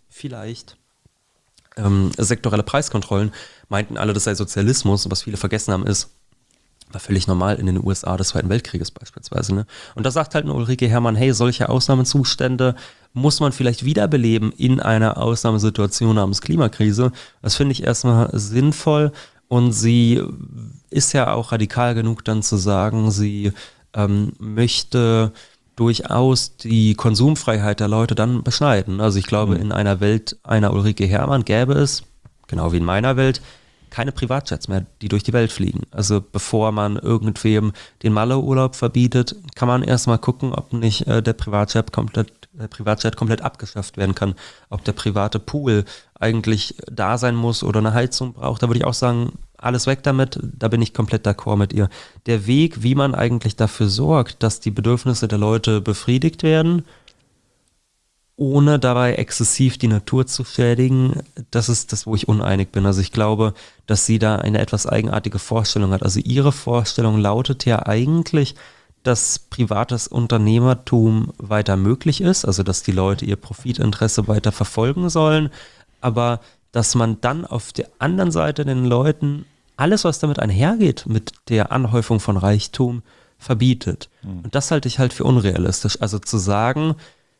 sektorelle Preiskontrollen, meinten alle, das sei Sozialismus, und was viele vergessen haben ist, war völlig normal in den USA des Zweiten Weltkrieges beispielsweise. Ne? Und da sagt halt eine Ulrike Herrmann, hey, solche Ausnahmezustände muss man vielleicht wiederbeleben in einer Ausnahmesituation namens Klimakrise. Das finde ich erstmal sinnvoll und sie ist ja auch radikal genug dann zu sagen, sie möchte durchaus die Konsumfreiheit der Leute dann beschneiden. Also ich glaube, in einer Welt einer Ulrike Herrmann gäbe es, genau wie in meiner Welt, keine Privatjets mehr, die durch die Welt fliegen. Also bevor man irgendwem den Malle-Urlaub verbietet, kann man erstmal gucken, ob nicht der Privatjet komplett abgeschafft werden kann. Ob der private Pool eigentlich da sein muss oder eine Heizung braucht. Da würde ich auch sagen, alles weg damit, da bin ich komplett d'accord mit ihr. Der Weg, wie man eigentlich dafür sorgt, dass die Bedürfnisse der Leute befriedigt werden, ohne dabei exzessiv die Natur zu schädigen, das ist das, wo ich uneinig bin. Also ich glaube, dass sie da eine etwas eigenartige Vorstellung hat. Also ihre Vorstellung lautet ja eigentlich, dass privates Unternehmertum weiter möglich ist, also dass die Leute ihr Profitinteresse weiter verfolgen sollen, aber dass man dann auf der anderen Seite den Leuten alles, was damit einhergeht, mit der Anhäufung von Reichtum, verbietet. Und das halte ich halt für unrealistisch. Also zu sagen,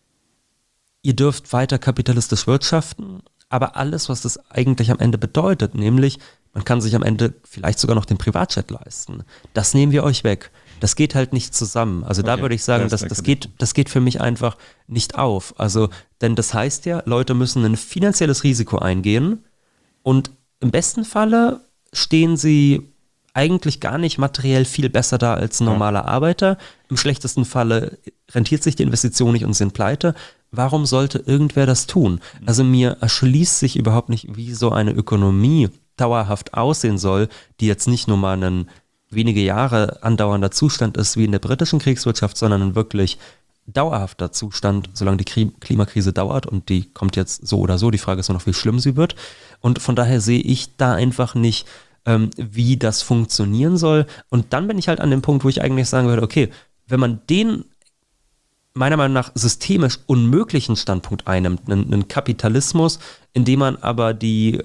ihr dürft weiter kapitalistisch wirtschaften, aber alles, was das eigentlich am Ende bedeutet, nämlich man kann sich am Ende vielleicht sogar noch den Privatjet leisten, das nehmen wir euch weg. Das geht halt nicht zusammen. Also da würde ich sagen, das geht für mich einfach nicht auf. Also, denn das heißt ja, Leute müssen ein finanzielles Risiko eingehen und im besten Falle stehen sie eigentlich gar nicht materiell viel besser da als ein normaler Arbeiter. Im schlechtesten Falle rentiert sich die Investition nicht und sind pleite. Warum sollte irgendwer das tun? Also mir erschließt sich überhaupt nicht, wie so eine Ökonomie dauerhaft aussehen soll, die jetzt nicht nur mal ein wenige Jahre andauernder Zustand ist wie in der britischen Kriegswirtschaft, sondern ein wirklich dauerhafter Zustand, solange die Klimakrise dauert, und die kommt jetzt so oder so. Die Frage ist nur noch, wie schlimm sie wird. Und von daher sehe ich da einfach nicht, wie das funktionieren soll. Und dann bin ich halt an dem Punkt, wo ich eigentlich sagen würde, okay, wenn man den meiner Meinung nach systemisch unmöglichen Standpunkt einnimmt, einen Kapitalismus, in dem man aber die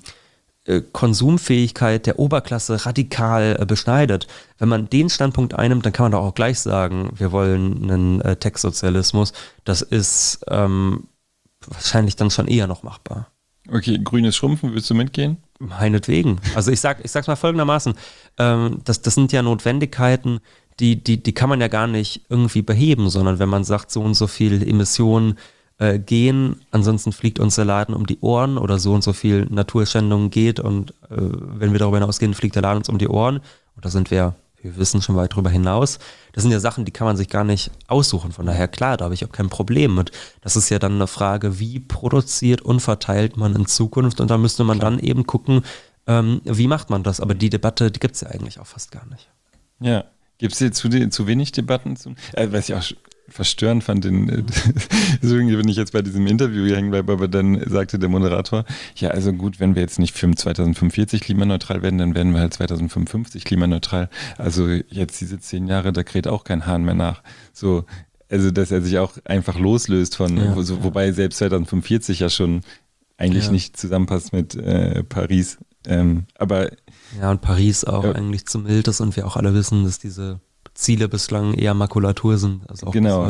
Konsumfähigkeit der Oberklasse radikal beschneidet. Wenn man den Standpunkt einnimmt, dann kann man doch auch gleich sagen, wir wollen einen Tech-Sozialismus. Das ist wahrscheinlich dann schon eher noch machbar. Okay, grünes Schrumpfen, willst du mitgehen? Meinetwegen. Also ich sag's mal folgendermaßen, das sind ja Notwendigkeiten, die kann man ja gar nicht irgendwie beheben, sondern wenn man sagt, so und so viel Emissionen gehen, ansonsten fliegt uns der Laden um die Ohren, oder so und so viel Naturschändung geht, und wenn wir darüber hinausgehen, fliegt der Laden uns um die Ohren, und da sind wir wissen schon weit drüber hinaus. Das sind ja Sachen, die kann man sich gar nicht aussuchen, von daher klar, da habe ich auch kein Problem mit. Das ist ja dann eine Frage, wie produziert und verteilt man in Zukunft, und da müsste man dann eben gucken, wie macht man das, aber die Debatte, die gibt es ja eigentlich auch fast gar nicht. Ja, gibt es hier zu wenig Debatten? Was ich auch verstörend fand, deswegen bin ich jetzt bei diesem Interview hier hängen bleibe, aber dann sagte der Moderator, ja, also gut, wenn wir jetzt nicht für 2045 klimaneutral werden, dann werden wir halt 2055 klimaneutral. Also jetzt diese 10 Jahre, da kräht auch kein Hahn mehr nach. So, also dass er sich auch einfach loslöst von, wobei selbst 2045 ja schon eigentlich nicht zusammenpasst mit Paris. Aber ja, und Paris auch eigentlich zu mild ist und wir auch alle wissen, dass diese Ziele bislang eher Makulatur sind. Also auch genau,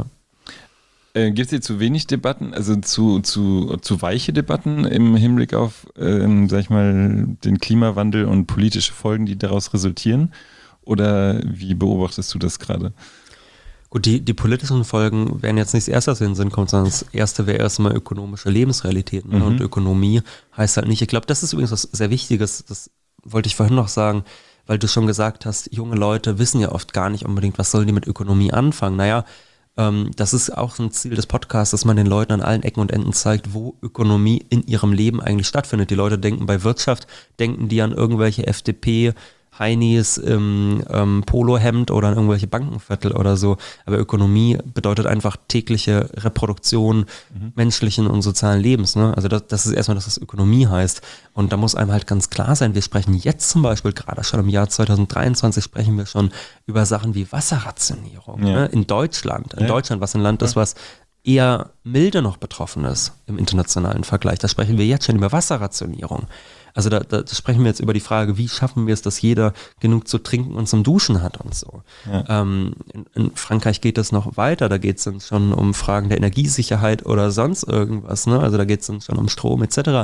gibt es hier zu wenig Debatten, also zu weiche Debatten im Hinblick auf, sag ich mal, den Klimawandel und politische Folgen, die daraus resultieren? Oder wie beobachtest du das gerade? Gut, die politischen Folgen wären jetzt nicht das Erste, was in den Sinn kommt, sondern das Erste wäre erstmal ökonomische Lebensrealitäten. Ne? Und Ökonomie heißt halt nicht, ich glaube, das ist übrigens was sehr Wichtiges, das wollte ich vorhin noch sagen, weil du schon gesagt hast, junge Leute wissen ja oft gar nicht unbedingt, was sollen die mit Ökonomie anfangen. Naja, das ist auch ein Ziel des Podcasts, dass man den Leuten an allen Ecken und Enden zeigt, wo Ökonomie in ihrem Leben eigentlich stattfindet. Die Leute denken bei Wirtschaft, denken die an irgendwelche FDP, Heinis im Polohemd oder an irgendwelche Bankenviertel oder so. Aber Ökonomie bedeutet einfach tägliche Reproduktion menschlichen und sozialen Lebens. Ne? Also das ist erstmal, dass das Ökonomie heißt. Und da muss einem halt ganz klar sein, wir sprechen jetzt zum Beispiel, gerade schon im Jahr 2023, sprechen wir schon über Sachen wie Wasserrationierung. Ne? In Deutschland. Was ein Land ist, was eher milde noch betroffen ist im internationalen Vergleich. Da sprechen wir jetzt schon über Wasserrationierung. Also da sprechen wir jetzt über die Frage, wie schaffen wir es, dass jeder genug zu trinken und zum Duschen hat und so. Ja. In Frankreich geht es noch weiter, da geht es dann schon um Fragen der Energiesicherheit oder sonst irgendwas. Ne? Also da geht es dann schon um Strom etc.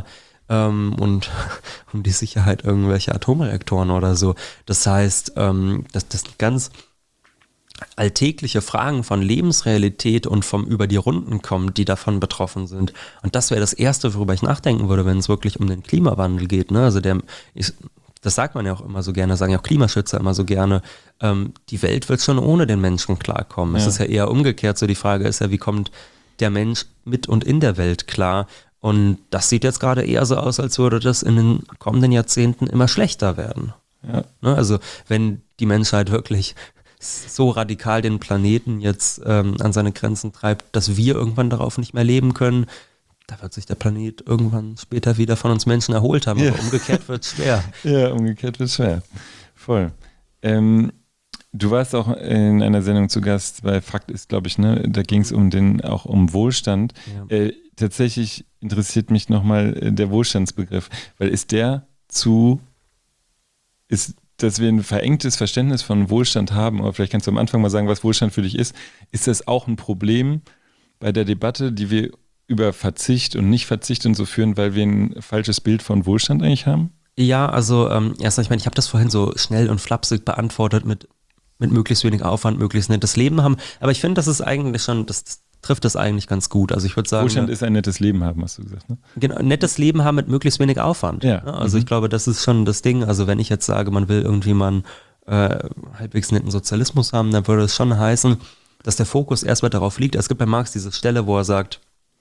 Und um die Sicherheit irgendwelcher Atomreaktoren oder so. Das heißt, das sind ganz alltägliche Fragen von Lebensrealität und vom über die Runden kommen, die davon betroffen sind. Und das wäre das Erste, worüber ich nachdenken würde, wenn es wirklich um den Klimawandel geht. Ne? Also das sagt man ja auch immer so gerne, sagen ja auch Klimaschützer immer so gerne, die Welt wird schon ohne den Menschen klarkommen. Ja. Es ist ja eher umgekehrt, so die Frage ist ja, wie kommt der Mensch mit und in der Welt klar? Und das sieht jetzt gerade eher so aus, als würde das in den kommenden Jahrzehnten immer schlechter werden. Ja. Ne? Also wenn die Menschheit wirklich so radikal den Planeten jetzt an seine Grenzen treibt, dass wir irgendwann darauf nicht mehr leben können, da wird sich der Planet irgendwann später wieder von uns Menschen erholt haben. Aber umgekehrt wird es schwer. Ja, umgekehrt wird es schwer. Voll. Du warst auch in einer Sendung zu Gast bei Fakt ist, glaube ich, ne? Da ging es auch um Wohlstand. Ja. Tatsächlich interessiert mich nochmal der Wohlstandsbegriff, weil dass wir ein verengtes Verständnis von Wohlstand haben, aber vielleicht kannst du am Anfang mal sagen, was Wohlstand für dich ist das auch ein Problem bei der Debatte, die wir über Verzicht und Nicht-Verzicht und so führen, weil wir ein falsches Bild von Wohlstand eigentlich haben? Ja, also erstmal, ich meine, ich habe das vorhin so schnell und flapsig beantwortet mit möglichst wenig Aufwand, möglichst nettes Leben haben, aber ich finde, das ist eigentlich schon, das trifft das eigentlich ganz gut. Also ich würde sagen, Wohlstand ist ein nettes Leben haben, hast du gesagt, ne? Genau, nettes Leben haben mit möglichst wenig Aufwand. Ja. Also ich glaube, das ist schon das Ding. Also wenn ich jetzt sage, man will irgendwie mal einen halbwegs netten Sozialismus haben, dann würde es schon heißen, dass der Fokus erstmal darauf liegt. Es gibt bei Marx diese Stelle, wo er sagt,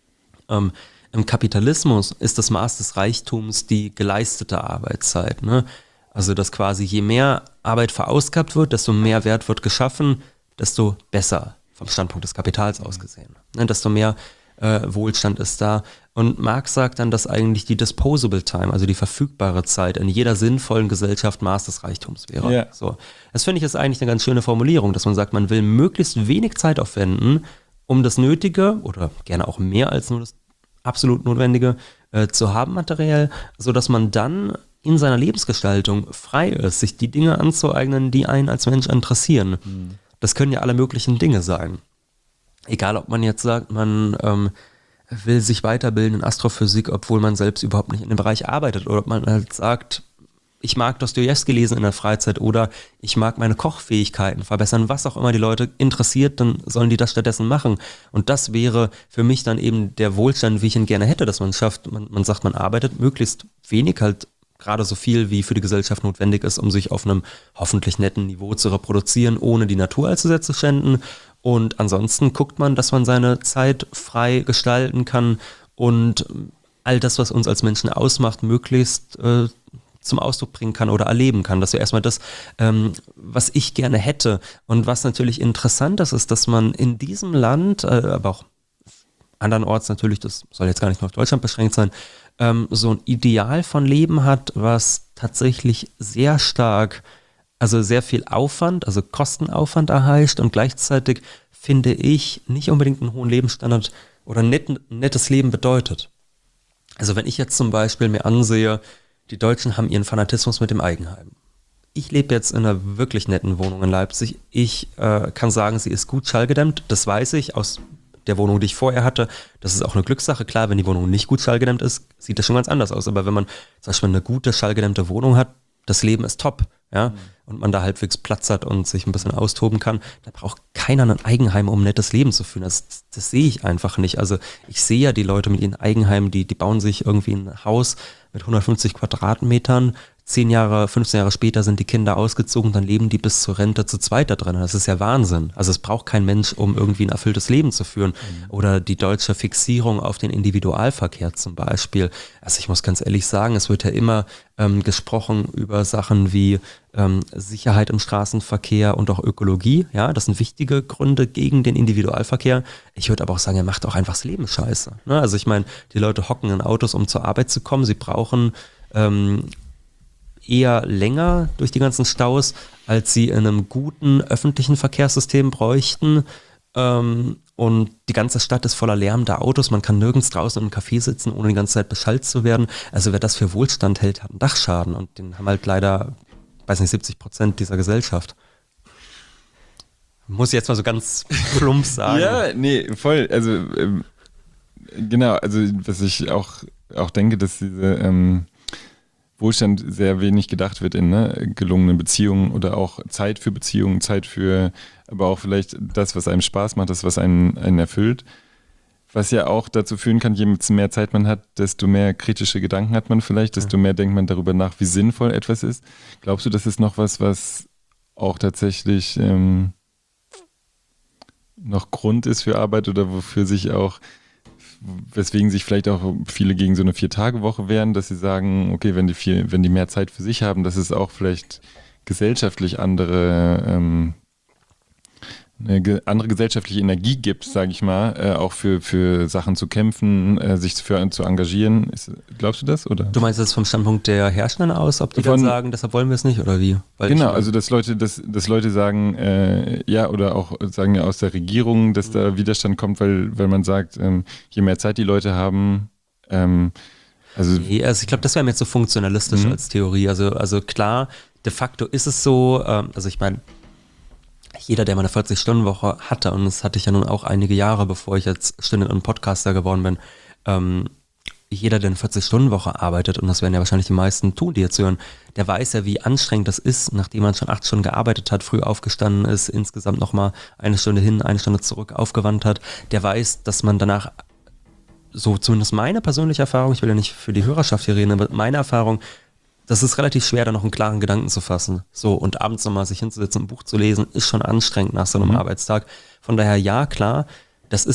im Kapitalismus ist das Maß des Reichtums die geleistete Arbeitszeit. Ne? Also dass quasi je mehr Arbeit verausgabt wird, desto mehr Wert wird geschaffen, desto besser vom Standpunkt des Kapitals aus gesehen. Ne, desto mehr Wohlstand ist da. Und Marx sagt dann, dass eigentlich die disposable time, also die verfügbare Zeit in jeder sinnvollen Gesellschaft Maß des Reichtums wäre. Yeah. So. Das finde ich ist eigentlich eine ganz schöne Formulierung, dass man sagt, man will möglichst wenig Zeit aufwenden, um das Nötige oder gerne auch mehr als nur das absolut Notwendige zu haben materiell, sodass man dann in seiner Lebensgestaltung frei ist, sich die Dinge anzueignen, die einen als Mensch interessieren. Das können ja alle möglichen Dinge sein. Egal, ob man jetzt sagt, man will sich weiterbilden in Astrophysik, obwohl man selbst überhaupt nicht in dem Bereich arbeitet. Oder ob man halt sagt, ich mag Dostojewski lesen in der Freizeit oder ich mag meine Kochfähigkeiten verbessern. Was auch immer die Leute interessiert, dann sollen die das stattdessen machen. Und das wäre für mich dann eben der Wohlstand, wie ich ihn gerne hätte, dass man schafft. Man sagt, man arbeitet möglichst wenig, halt gerade so viel, wie für die Gesellschaft notwendig ist, um sich auf einem hoffentlich netten Niveau zu reproduzieren, ohne die Natur allzu sehr zu schänden. Und ansonsten guckt man, dass man seine Zeit frei gestalten kann und all das, was uns als Menschen ausmacht, möglichst zum Ausdruck bringen kann oder erleben kann. Das wäre erstmal das, was ich gerne hätte. Und was natürlich interessant ist, dass man in diesem Land, aber auch andernorts natürlich, das soll jetzt gar nicht nur auf Deutschland beschränkt sein, so ein Ideal von Leben hat, was tatsächlich sehr stark, also sehr viel Aufwand, also Kostenaufwand erheischt und gleichzeitig, finde ich, nicht unbedingt einen hohen Lebensstandard oder nettes Leben bedeutet. Also wenn ich jetzt zum Beispiel mir ansehe, die Deutschen haben ihren Fanatismus mit dem Eigenheim. Ich lebe jetzt in einer wirklich netten Wohnung in Leipzig. Ich kann sagen, sie ist gut schallgedämmt. Das weiß ich aus der Wohnung, die ich vorher hatte. Das ist auch eine Glückssache. Klar, wenn die Wohnung nicht gut schallgedämmt ist, sieht das schon ganz anders aus. Aber wenn man zum Beispiel eine gute schallgedämmte Wohnung hat, das Leben ist top, ja, und man da halbwegs Platz hat und sich ein bisschen austoben kann, da braucht keiner ein Eigenheim, um ein nettes Leben zu führen. Das sehe ich einfach nicht. Also ich sehe ja die Leute mit ihren Eigenheimen, die bauen sich irgendwie ein Haus mit 150 Quadratmetern, 10 Jahre, 15 Jahre später sind die Kinder ausgezogen, dann leben die bis zur Rente zu zweit da drin. Das ist ja Wahnsinn. Also es braucht kein Mensch, um irgendwie ein erfülltes Leben zu führen. Oder die deutsche Fixierung auf den Individualverkehr zum Beispiel. Also ich muss ganz ehrlich sagen, es wird ja immer gesprochen über Sachen wie Sicherheit im Straßenverkehr und auch Ökologie. Ja, das sind wichtige Gründe gegen den Individualverkehr. Ich würde aber auch sagen, er macht auch einfach das Leben scheiße. Ne? Also ich meine, die Leute hocken in Autos, um zur Arbeit zu kommen. Sie brauchen eher länger durch die ganzen Staus, als sie in einem guten öffentlichen Verkehrssystem bräuchten. Und die ganze Stadt ist voller lärmender Autos. Man kann nirgends draußen im Café sitzen, ohne die ganze Zeit beschallt zu werden. Also wer das für Wohlstand hält, hat einen Dachschaden. Und den haben halt leider, weiß nicht, 70% dieser Gesellschaft. Muss ich jetzt mal so ganz plump sagen. Ja, nee, voll. Also genau, also was ich auch denke, dass diese Wohlstand sehr wenig gedacht wird in gelungenen Beziehungen oder auch Zeit für Beziehungen, Zeit für, aber auch vielleicht das, was einem Spaß macht, das, was einen erfüllt. Was ja auch dazu führen kann, je mehr Zeit man hat, desto mehr kritische Gedanken hat man vielleicht, desto mehr denkt man darüber nach, wie sinnvoll etwas ist. Glaubst du, das ist noch was auch tatsächlich noch Grund ist für Arbeit oder weswegen sich vielleicht auch viele gegen so eine 4-Tage-Woche wehren, dass sie sagen, okay, wenn die mehr Zeit für sich haben, dass es auch vielleicht gesellschaftlich eine andere gesellschaftliche Energie gibt, sage ich mal, auch für Sachen zu kämpfen, sich zu engagieren. Glaubst du das? Oder? Du meinst das vom Standpunkt der Herrschenden aus, ob die dann sagen, deshalb wollen wir es nicht oder wie? Genau, also dass Leute sagen, ja, oder auch sagen ja aus der Regierung, dass da Widerstand kommt, weil man sagt, je mehr Zeit die Leute haben, also ich glaube, das wäre mir jetzt so funktionalistisch als Theorie. Also klar, de facto ist es so, also ich meine, jeder, der mal eine 40-Stunden-Woche hatte, und das hatte ich ja nun auch einige Jahre, bevor ich jetzt Student und Podcaster geworden bin, jeder, der eine 40-Stunden-Woche arbeitet, und das werden ja wahrscheinlich die meisten tun, die jetzt hören, der weiß ja, wie anstrengend das ist, nachdem man schon 8 Stunden gearbeitet hat, früh aufgestanden ist, insgesamt nochmal 1 Stunde hin, 1 Stunde zurück aufgewandt hat, der weiß, dass man danach, so zumindest meine persönliche Erfahrung, ich will ja nicht für die Hörerschaft hier reden, aber meine Erfahrung, das ist relativ schwer, da noch einen klaren Gedanken zu fassen. So, und abends nochmal sich hinzusetzen, ein Buch zu lesen, ist schon anstrengend nach so einem Arbeitstag. Von daher, ja, klar, das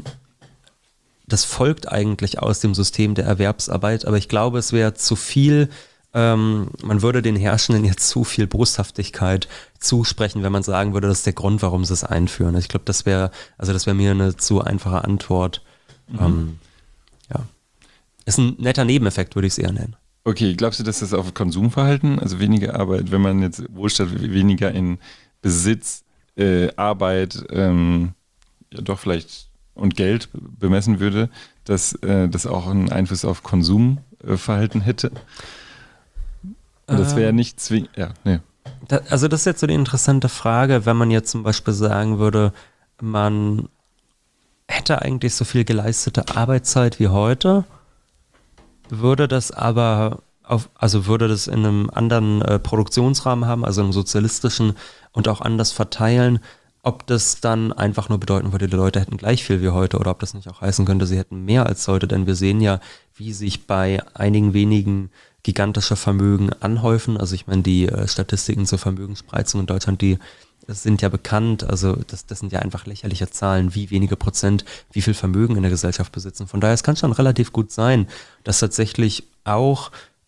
folgt eigentlich aus dem System der Erwerbsarbeit, aber ich glaube, es wäre zu viel, man würde den Herrschenden jetzt zu viel Boshaftigkeit zusprechen, wenn man sagen würde, das ist der Grund, warum sie es einführen. Ich glaube, das wäre mir eine zu einfache Antwort. Ja. Ist ein netter Nebeneffekt, würde ich es eher nennen. Okay, glaubst du, dass das auf Konsumverhalten, also weniger Arbeit, wenn man jetzt Wohlstand weniger in Besitz, Arbeit, ja doch vielleicht und Geld bemessen würde, dass das auch einen Einfluss auf Konsumverhalten hätte? Und das wäre nicht zwingend, ja, nee. Also das ist jetzt so die interessante Frage, wenn man jetzt zum Beispiel sagen würde, man hätte eigentlich so viel geleistete Arbeitszeit wie heute, würde das aber würde das in einem anderen Produktionsrahmen haben, also einem sozialistischen, und auch anders verteilen, ob das dann einfach nur bedeuten würde, die Leute hätten gleich viel wie heute, oder ob das nicht auch heißen könnte, sie hätten mehr als heute, denn wir sehen ja, wie sich bei einigen wenigen gigantische Vermögen anhäufen. Also ich meine, die Statistiken zur Vermögensspreizung in Deutschland, die sind ja bekannt, also das sind ja einfach lächerliche Zahlen, wie wenige Prozent, wie viel Vermögen in der Gesellschaft besitzen. Von daher, es kann schon relativ gut sein, dass tatsächlich auch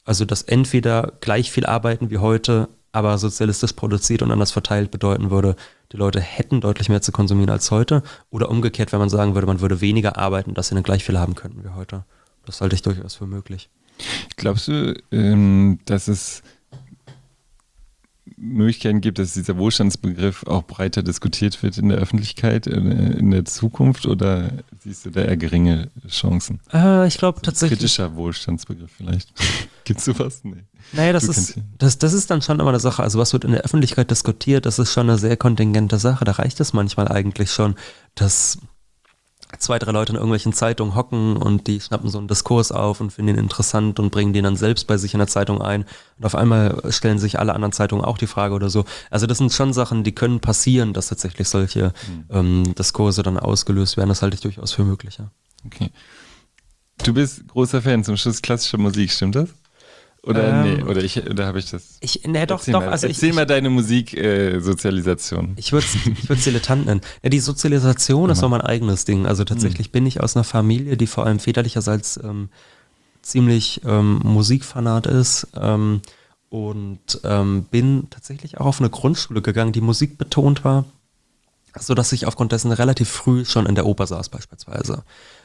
Also dass entweder gleich viel arbeiten wie heute, aber sozialistisch produziert und anders verteilt bedeuten würde, die Leute hätten deutlich mehr zu konsumieren als heute. Oder umgekehrt, wenn man sagen würde, man würde weniger arbeiten, dass sie dann gleich viel haben könnten wie heute. Das halte ich durchaus für möglich. Glaubst du, dass es Möglichkeiten gibt, dass dieser Wohlstandsbegriff auch breiter diskutiert wird in der Öffentlichkeit in der Zukunft, oder siehst du da eher geringe Chancen? Ich glaube tatsächlich. Kritischer Wohlstandsbegriff vielleicht. Gibt's sowas? Nee. Naja, das ist dann schon immer eine Sache. Also was wird in der Öffentlichkeit diskutiert, das ist schon eine sehr kontingente Sache. Da reicht es manchmal eigentlich schon, dass 2, 3 Leute in irgendwelchen Zeitungen hocken und die schnappen so einen Diskurs auf und finden ihn interessant und bringen den dann selbst bei sich in der Zeitung ein. Und auf einmal stellen sich alle anderen Zeitungen auch die Frage oder so. Also das sind schon Sachen, die können passieren, dass tatsächlich solche Diskurse dann ausgelöst werden. Das halte ich durchaus für möglich, ja. Okay. Du bist großer Fan zum Schluss klassischer Musik, stimmt das? Oder oder habe ich das? Erzähl mal deine Musiksozialisation. Ich würde es dilettant nennen. Ja, die Sozialisation ist noch mein eigenes Ding. Also tatsächlich bin ich aus einer Familie, die vor allem väterlicherseits ziemlich Musikfanat ist und bin tatsächlich auch auf eine Grundschule gegangen, die musikbetont war, sodass ich aufgrund dessen relativ früh schon in der Oper saß beispielsweise.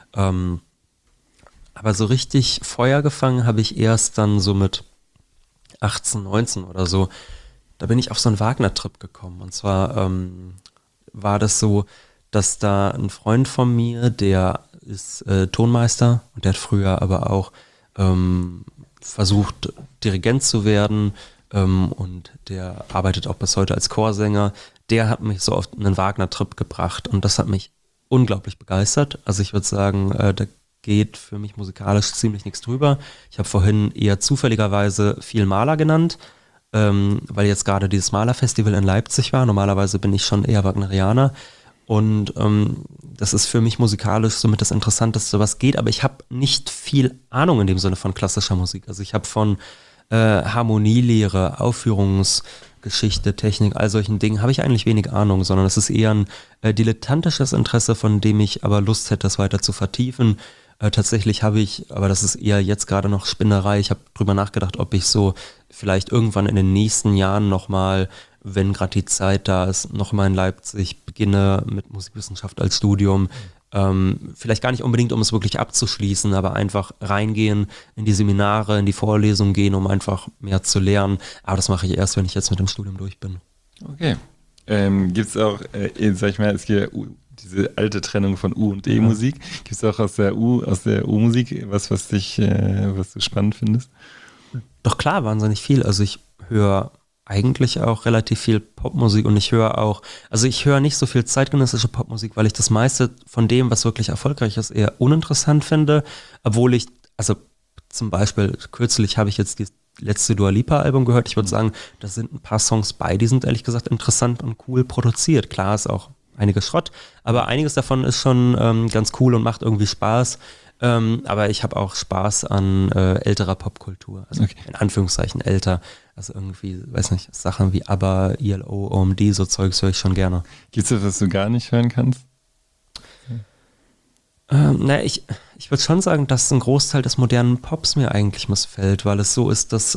Aber so richtig Feuer gefangen habe ich erst dann so mit 18, 19 oder so. Da bin ich auf so einen Wagner-Trip gekommen. Und zwar war das so, dass da ein Freund von mir, der ist Tonmeister und der hat früher aber auch versucht, Dirigent zu werden und der arbeitet auch bis heute als Chorsänger. Der hat mich so auf einen Wagner-Trip gebracht und das hat mich unglaublich begeistert. Also ich würde sagen, da geht für mich musikalisch ziemlich nichts drüber. Ich habe vorhin eher zufälligerweise viel Maler genannt, weil jetzt gerade dieses Malerfestival in Leipzig war. Normalerweise bin ich schon eher Wagnerianer und das ist für mich musikalisch somit das Interessanteste, was geht, aber ich habe nicht viel Ahnung in dem Sinne von klassischer Musik. Also ich habe von Harmonielehre, Aufführungsgeschichte, Technik, all solchen Dingen habe ich eigentlich wenig Ahnung, sondern es ist eher ein dilettantisches Interesse, von dem ich aber Lust hätte, das weiter zu vertiefen. Tatsächlich habe ich, aber das ist eher jetzt gerade noch Spinnerei, ich habe drüber nachgedacht, ob ich so vielleicht irgendwann in den nächsten Jahren nochmal, wenn gerade die Zeit da ist, nochmal in Leipzig beginne mit Musikwissenschaft als Studium. Vielleicht gar nicht unbedingt, um es wirklich abzuschließen, aber einfach reingehen in die Seminare, in die Vorlesungen gehen, um einfach mehr zu lernen. Aber das mache ich erst, wenn ich jetzt mit dem Studium durch bin. Okay. Gibt es auch, sag ich mal, es gibt diese alte Trennung von U- und E-Musik. Gibt es auch aus der U-Musik was du spannend findest? Doch klar, wahnsinnig viel. Also ich höre eigentlich auch relativ viel Popmusik und ich höre nicht so viel zeitgenössische Popmusik, weil ich das meiste von dem, was wirklich erfolgreich ist, eher uninteressant finde, obwohl zum Beispiel kürzlich habe ich jetzt die letzte Dua Lipa Album gehört. Ich würde sagen, da sind ein paar Songs bei, die sind ehrlich gesagt interessant und cool produziert. Klar ist auch einiges Schrott, aber einiges davon ist schon ganz cool und macht irgendwie Spaß. Aber ich habe auch Spaß an älterer Popkultur, also in Anführungszeichen älter, also irgendwie, weiß nicht, Sachen wie ABBA, ILO, OMD, so Zeugs höre ich schon gerne. Gibt es das, was du gar nicht hören kannst? Ich würde schon sagen, dass ein Großteil des modernen Pops mir eigentlich missfällt, weil es so ist, dass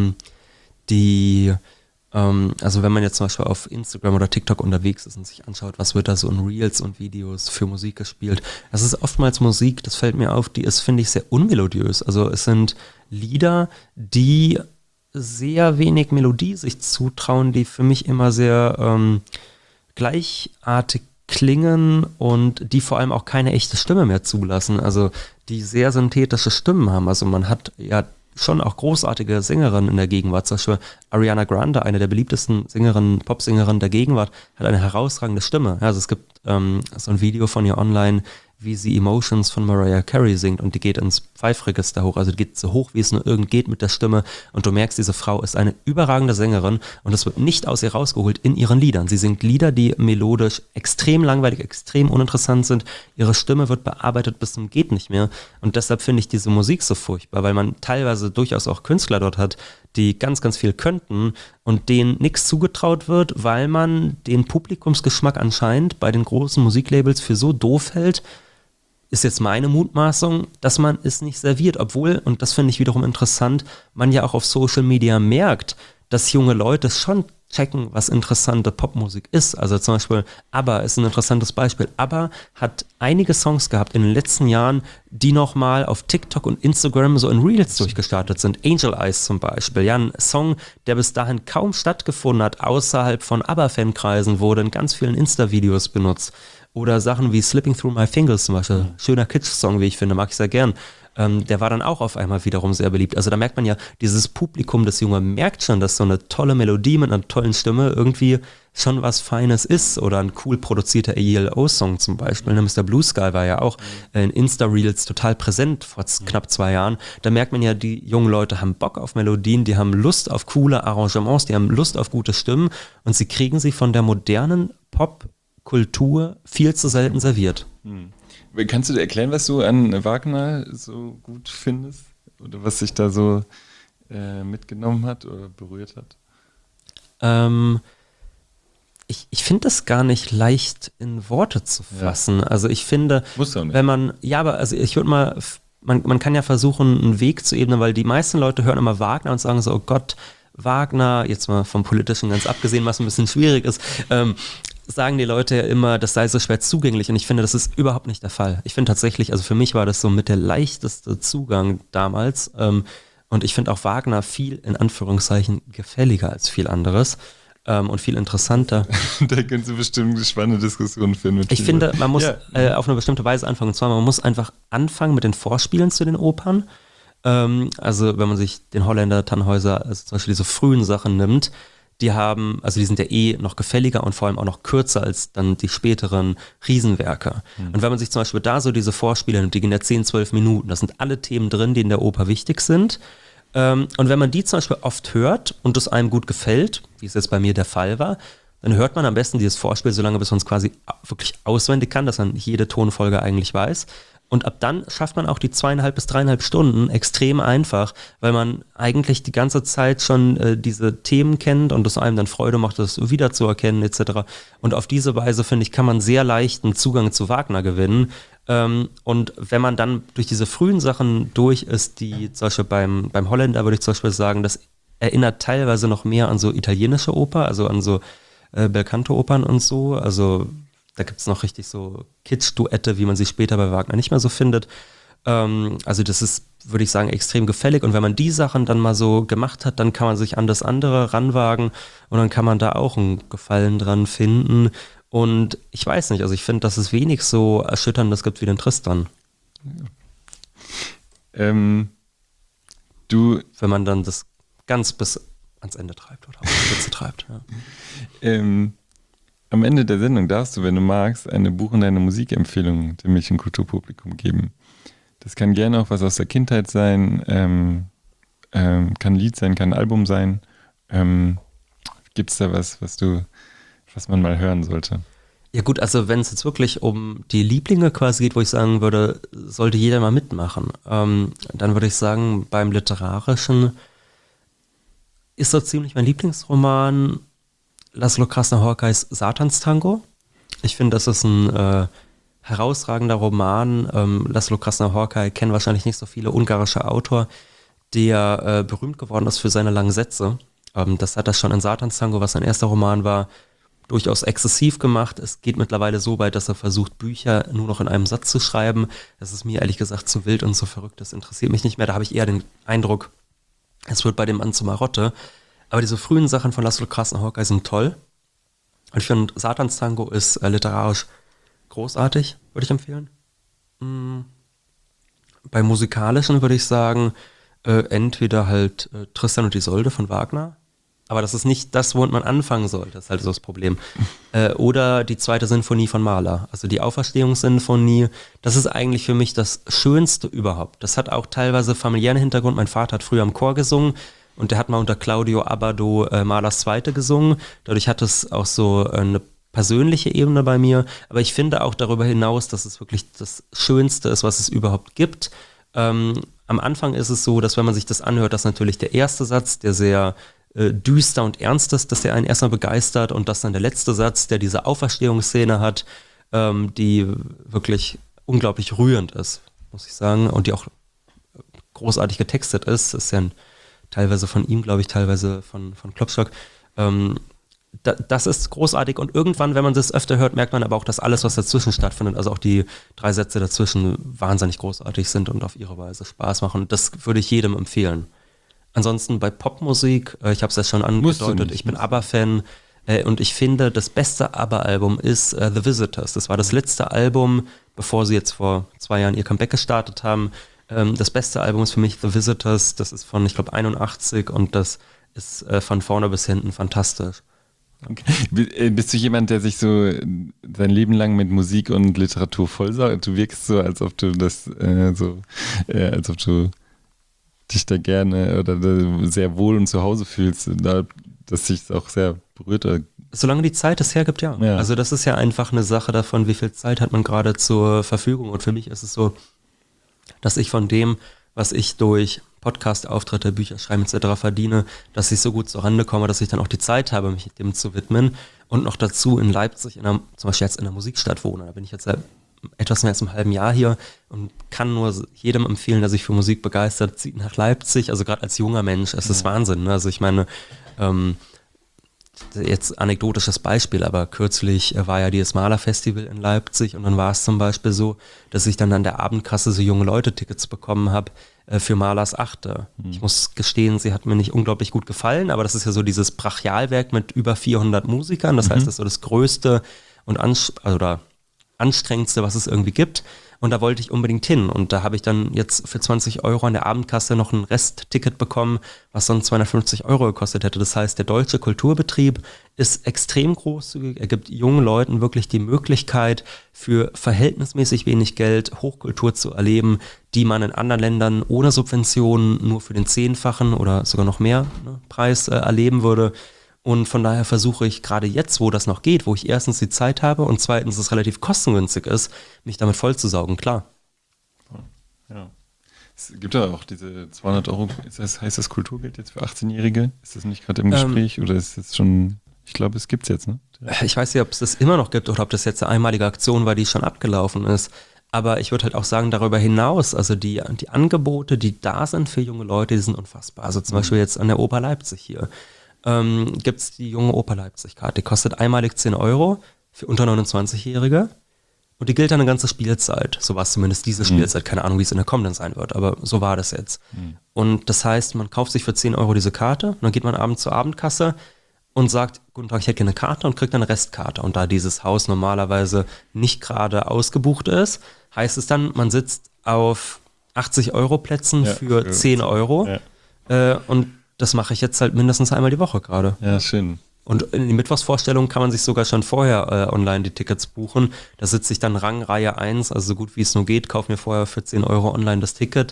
also wenn man jetzt zum Beispiel auf Instagram oder TikTok unterwegs ist und sich anschaut, was wird da so in Reels und Videos für Musik gespielt, das ist oftmals Musik, das fällt mir auf, die ist, finde ich, sehr unmelodiös. Also es sind Lieder, die sehr wenig Melodie sich zutrauen, die für mich immer sehr gleichartig klingen und die vor allem auch keine echte Stimme mehr zulassen, also die sehr synthetische Stimmen haben. Also man hat ja schon auch großartige Sängerinnen in der Gegenwart. Zum Beispiel Ariana Grande, eine der beliebtesten Popsängerinnen der Gegenwart, hat eine herausragende Stimme. Also es gibt so ein Video von ihr online, wie sie Emotions von Mariah Carey singt und die geht ins Pfeifregister hoch, also die geht so hoch, wie es nur irgend geht mit der Stimme und du merkst, diese Frau ist eine überragende Sängerin und es wird nicht aus ihr rausgeholt in ihren Liedern. Sie singt Lieder, die melodisch extrem langweilig, extrem uninteressant sind. Ihre Stimme wird bearbeitet bis zum geht nicht mehr und deshalb finde ich diese Musik so furchtbar, weil man teilweise durchaus auch Künstler dort hat, die ganz, ganz viel könnten und denen nichts zugetraut wird, weil man den Publikumsgeschmack anscheinend bei den großen Musiklabels für so doof hält, ist jetzt meine Mutmaßung, dass man es nicht serviert, obwohl, und das finde ich wiederum interessant, man ja auch auf Social Media merkt, dass junge Leute schon checken, was interessante Popmusik ist. Also zum Beispiel ABBA ist ein interessantes Beispiel. ABBA hat einige Songs gehabt in den letzten Jahren, die nochmal auf TikTok und Instagram so in Reels durchgestartet sind. Angel Eyes zum Beispiel. Ja, ein Song, der bis dahin kaum stattgefunden hat, außerhalb von ABBA-Fankreisen, wurde in ganz vielen Insta-Videos benutzt. Oder Sachen wie Slipping Through My Fingers zum Beispiel. Schöner Kitsch-Song, wie ich finde, mag ich sehr gern. Der war dann auch auf einmal wiederum sehr beliebt. Also da merkt man ja, dieses Publikum, das Junge, merkt schon, dass so eine tolle Melodie mit einer tollen Stimme irgendwie schon was Feines ist. Oder ein cool produzierter ELO-Song zum Beispiel. Mr. Blue Sky war ja auch in Insta-Reels total präsent vor knapp 2 Jahren. Da merkt man ja, die jungen Leute haben Bock auf Melodien, die haben Lust auf coole Arrangements, die haben Lust auf gute Stimmen und sie kriegen sie von der modernen Popkultur viel zu selten serviert. Kannst du dir erklären, was du an Wagner so gut findest? Oder was sich da so mitgenommen hat oder berührt hat? Ich finde das gar nicht leicht in Worte zu fassen. Ja. Also ich finde, wenn man, also ich würde mal, man kann ja versuchen, einen Weg zu ebnen, weil die meisten Leute hören immer Wagner und sagen so, oh Gott, Wagner, jetzt mal vom Politischen ganz abgesehen, was ein bisschen schwierig ist, sagen die Leute ja immer, das sei so schwer zugänglich und ich finde, das ist überhaupt nicht der Fall. Ich finde tatsächlich, also für mich war das so mit der leichteste Zugang damals und ich finde auch Wagner viel, in Anführungszeichen, gefälliger als viel anderes und viel interessanter. Da kannst du bestimmt eine spannende Diskussion finden. Ich finde, man muss auf eine bestimmte Weise anfangen und zwar, man muss einfach anfangen mit den Vorspielen zu den Opern. Also wenn man sich den Holländer Tannhäuser, also zum Beispiel diese frühen Sachen nimmt, die sind ja noch gefälliger und vor allem auch noch kürzer als dann die späteren Riesenwerke. Und wenn man sich zum Beispiel da so diese Vorspiele nimmt, die gehen ja 10, 12 Minuten, da sind alle Themen drin, die in der Oper wichtig sind. Und wenn man die zum Beispiel oft hört und es einem gut gefällt, wie es jetzt bei mir der Fall war, dann hört man am besten dieses Vorspiel so lange, bis man es quasi wirklich auswendig kann, dass man jede Tonfolge eigentlich weiß. Und ab dann schafft man auch die 2,5 bis 3,5 Stunden extrem einfach, weil man eigentlich die ganze Zeit schon diese Themen kennt und es einem dann Freude macht, das wiederzuerkennen etc. Und auf diese Weise, finde ich, kann man sehr leicht einen Zugang zu Wagner gewinnen. Und wenn man dann durch diese frühen Sachen durch ist, die zum Beispiel beim Holländer würde ich zum Beispiel sagen, das erinnert teilweise noch mehr an so italienische Oper, also an so Belcanto-Opern und so, also da gibt es noch richtig so Kitsch-Duette, wie man sie später bei Wagner nicht mehr so findet. Also das ist, würde ich sagen, extrem gefällig. Und wenn man die Sachen dann mal so gemacht hat, dann kann man sich an das andere ranwagen und dann kann man da auch einen Gefallen dran finden. Und ich weiß nicht, also ich finde, dass es wenig so Erschütterndes gibt wie den Tristan. Wenn man dann das ganz bis ans Ende treibt oder auf die Spitze treibt. Ja. Am Ende der Sendung darfst du, wenn du magst, eine Buch- und eine Musikempfehlung dem Milch-und-Kulturpublikum geben. Das kann gerne auch was aus der Kindheit sein, kann ein Lied sein, kann ein Album sein. Gibt es da was man mal hören sollte? Ja gut, also wenn es jetzt wirklich um die Lieblinge quasi geht, wo ich sagen würde, sollte jeder mal mitmachen, dann würde ich sagen, beim Literarischen ist so ziemlich mein Lieblingsroman Laszlo Krasznahorkais Satanstango. Ich finde, das ist ein herausragender Roman. Laszlo Krasznahorkai kennen wahrscheinlich nicht so viele, ungarischer Autor, der berühmt geworden ist für seine langen Sätze. Das hat er schon in Satanstango, was sein erster Roman war, durchaus exzessiv gemacht. Es geht mittlerweile so weit, dass er versucht, Bücher nur noch in einem Satz zu schreiben. Das ist mir ehrlich gesagt zu wild und zu verrückt. Das interessiert mich nicht mehr. Da habe ich eher den Eindruck, es wird bei dem Mann zu Marotte. Aber diese frühen Sachen von Laszlo Krasznahorkai sind toll. Und ich finde, Satanstango ist literarisch großartig, würde ich empfehlen. Bei musikalischen würde ich sagen, entweder halt Tristan und Isolde von Wagner. Aber das ist nicht das, womit man anfangen sollte. Das ist halt so das Problem. Oder die 2. Sinfonie von Mahler. Also die Auferstehungssinfonie. Das ist eigentlich für mich das Schönste überhaupt. Das hat auch teilweise familiären Hintergrund. Mein Vater hat früher im Chor gesungen. Und der hat mal unter Claudio Abbado Mahlers 2. gesungen. Dadurch hat es auch so eine persönliche Ebene bei mir. Aber ich finde auch darüber hinaus, dass es wirklich das Schönste ist, was es überhaupt gibt. Am Anfang ist es so, dass wenn man sich das anhört, dass natürlich der erste Satz, der sehr düster und ernst ist, dass der einen erstmal begeistert und dass dann der letzte Satz, der diese Auferstehungsszene hat, die wirklich unglaublich rührend ist, muss ich sagen, und die auch großartig getextet ist. Das ist ja teilweise von ihm, glaube ich, teilweise von Klopstock. Das ist großartig und irgendwann, wenn man das öfter hört, merkt man aber auch, dass alles, was dazwischen stattfindet, also auch die 3 Sätze dazwischen, wahnsinnig großartig sind und auf ihre Weise Spaß machen. Das würde ich jedem empfehlen. Ansonsten bei Popmusik, ich habe es ja schon angedeutet, ich bin ABBA-Fan und ich finde, das beste ABBA-Album ist The Visitors. Das war das letzte Album, bevor sie jetzt vor 2 Jahren ihr Comeback gestartet haben. Das beste Album ist für mich The Visitors, das ist von, ich glaube, 81 und das ist von vorne bis hinten fantastisch. Okay. Bist du jemand, der sich so sein Leben lang mit Musik und Literatur vollsaugt? Du wirkst so, als ob du das als ob du dich da gerne oder da sehr wohl und zu Hause fühlst, dass sich auch sehr berührt. Solange die Zeit es hergibt, ja. Also das ist ja einfach eine Sache davon, wie viel Zeit hat man gerade zur Verfügung. Und für mich ist es so, dass ich von dem, was ich durch Podcast-Auftritte, Bücher schreiben etc. verdiene, dass ich so gut zur Rande komme, dass ich dann auch die Zeit habe, mich dem zu widmen. Und noch dazu in Leipzig, zum Beispiel jetzt in einer Musikstadt wohne. Da bin ich jetzt seit etwas mehr als einem halben Jahr hier und kann nur jedem empfehlen, der sich für Musik begeistert, zieht nach Leipzig. Also gerade als junger Mensch, es ist Wahnsinn. Ne? Also ich meine, jetzt anekdotisches Beispiel, aber kürzlich war ja dieses Malerfestival in Leipzig und dann war es zum Beispiel so, dass ich dann an der Abendkasse so junge Leute-Tickets bekommen habe für Malers Achte. Ich muss gestehen, sie hat mir nicht unglaublich gut gefallen, aber das ist ja so dieses Brachialwerk mit über 400 Musikern, das heißt, das ist so das größte und anstrengendste, was es irgendwie gibt. Und da wollte ich unbedingt hin. Und da habe ich dann jetzt für 20 € an der Abendkasse noch ein Restticket bekommen, was sonst 250 € gekostet hätte. Das heißt, der deutsche Kulturbetrieb ist extrem großzügig. Er gibt jungen Leuten wirklich die Möglichkeit, für verhältnismäßig wenig Geld Hochkultur zu erleben, die man in anderen Ländern ohne Subventionen nur für den 10-fachen oder sogar noch mehr Preis erleben würde. Und von daher versuche ich gerade jetzt, wo das noch geht, wo ich erstens die Zeit habe und zweitens es relativ kostengünstig ist, mich damit vollzusaugen, klar. Ja. Es gibt ja auch diese 200 €, heißt das Kulturgeld jetzt für 18-Jährige? Ist das nicht gerade im Gespräch oder ist das schon, ich glaube, es gibt es jetzt, ne? Ich weiß nicht, ob es das immer noch gibt oder ob das jetzt eine einmalige Aktion war, die schon abgelaufen ist. Aber ich würde halt auch sagen, darüber hinaus, also die Angebote, die da sind für junge Leute, die sind unfassbar. Also zum Beispiel jetzt an der Oper Leipzig hier. Gibt es die junge Oper Leipzig-Karte. Die kostet einmalig 10 € für unter 29-Jährige und die gilt dann eine ganze Spielzeit. So war es zumindest diese Spielzeit. Keine Ahnung, wie es in der kommenden sein wird, aber so war das jetzt. Und das heißt, man kauft sich für 10 € diese Karte und dann geht man abends zur Abendkasse und sagt, guten Tag, ich hätte gerne eine Karte und kriegt dann eine Restkarte. Und da dieses Haus normalerweise nicht gerade ausgebucht ist, heißt es dann, man sitzt auf 80 € Plätzen für 10 € und das mache ich jetzt halt mindestens einmal die Woche gerade. Ja, schön. Und in die Mittwochsvorstellung kann man sich sogar schon vorher online die Tickets buchen. Da sitze ich dann Reihe 1, also so gut wie es nur geht, kaufe mir vorher für 10 € online das Ticket.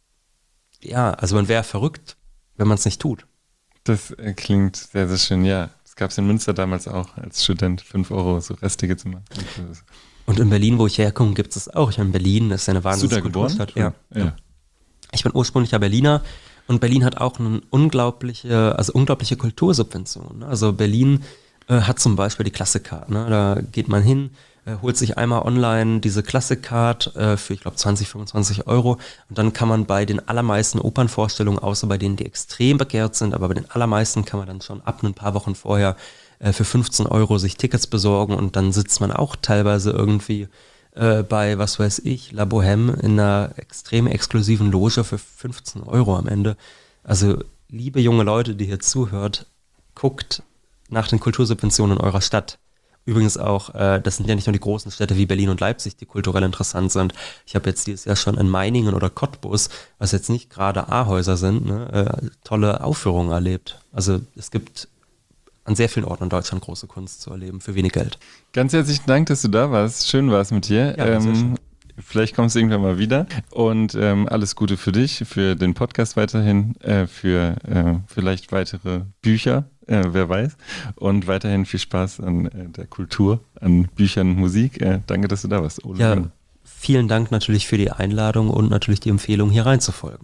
Ja, also man wäre verrückt, wenn man es nicht tut. Das klingt sehr, sehr schön, ja. Das gab es in Münster damals auch als Student, 5 € so Resttickets zu machen. Und in Berlin, wo ich herkomme, gibt es das auch. Ich meine, Berlin ist eine wahnsinnige Kulturstadt. Ja. Ich bin ursprünglicher Berliner. Und Berlin hat auch eine unglaubliche Kultursubvention. Also Berlin hat zum Beispiel die Classic-Card. Ne? Da geht man hin, holt sich einmal online diese Classic-Card für, ich glaube, 20, 25 € und dann kann man bei den allermeisten Opernvorstellungen, außer bei denen, die extrem begehrt sind, aber bei den allermeisten kann man dann schon ab ein paar Wochen vorher für 15 € sich Tickets besorgen und dann sitzt man auch teilweise irgendwie bei, was weiß ich, La Bohème in einer extrem exklusiven Loge für 15 € am Ende. Also, liebe junge Leute, die hier zuhört, guckt nach den Kultursubventionen in eurer Stadt. Übrigens auch, das sind ja nicht nur die großen Städte wie Berlin und Leipzig, die kulturell interessant sind. Ich habe jetzt dieses Jahr schon in Meiningen oder Cottbus, was jetzt nicht gerade A-Häuser sind, tolle Aufführungen erlebt. Also, es gibt an sehr vielen Orten in Deutschland große Kunst zu erleben, für wenig Geld. Ganz herzlichen Dank, dass du da warst. Schön war es mit dir. Ja, vielleicht kommst du irgendwann mal wieder. Und alles Gute für dich, für den Podcast weiterhin, für vielleicht weitere Bücher, wer weiß. Und weiterhin viel Spaß an der Kultur, an Büchern, Musik. Danke, dass du da warst, Ole. Ja, vielen Dank natürlich für die Einladung und natürlich die Empfehlung, hier reinzufolgen.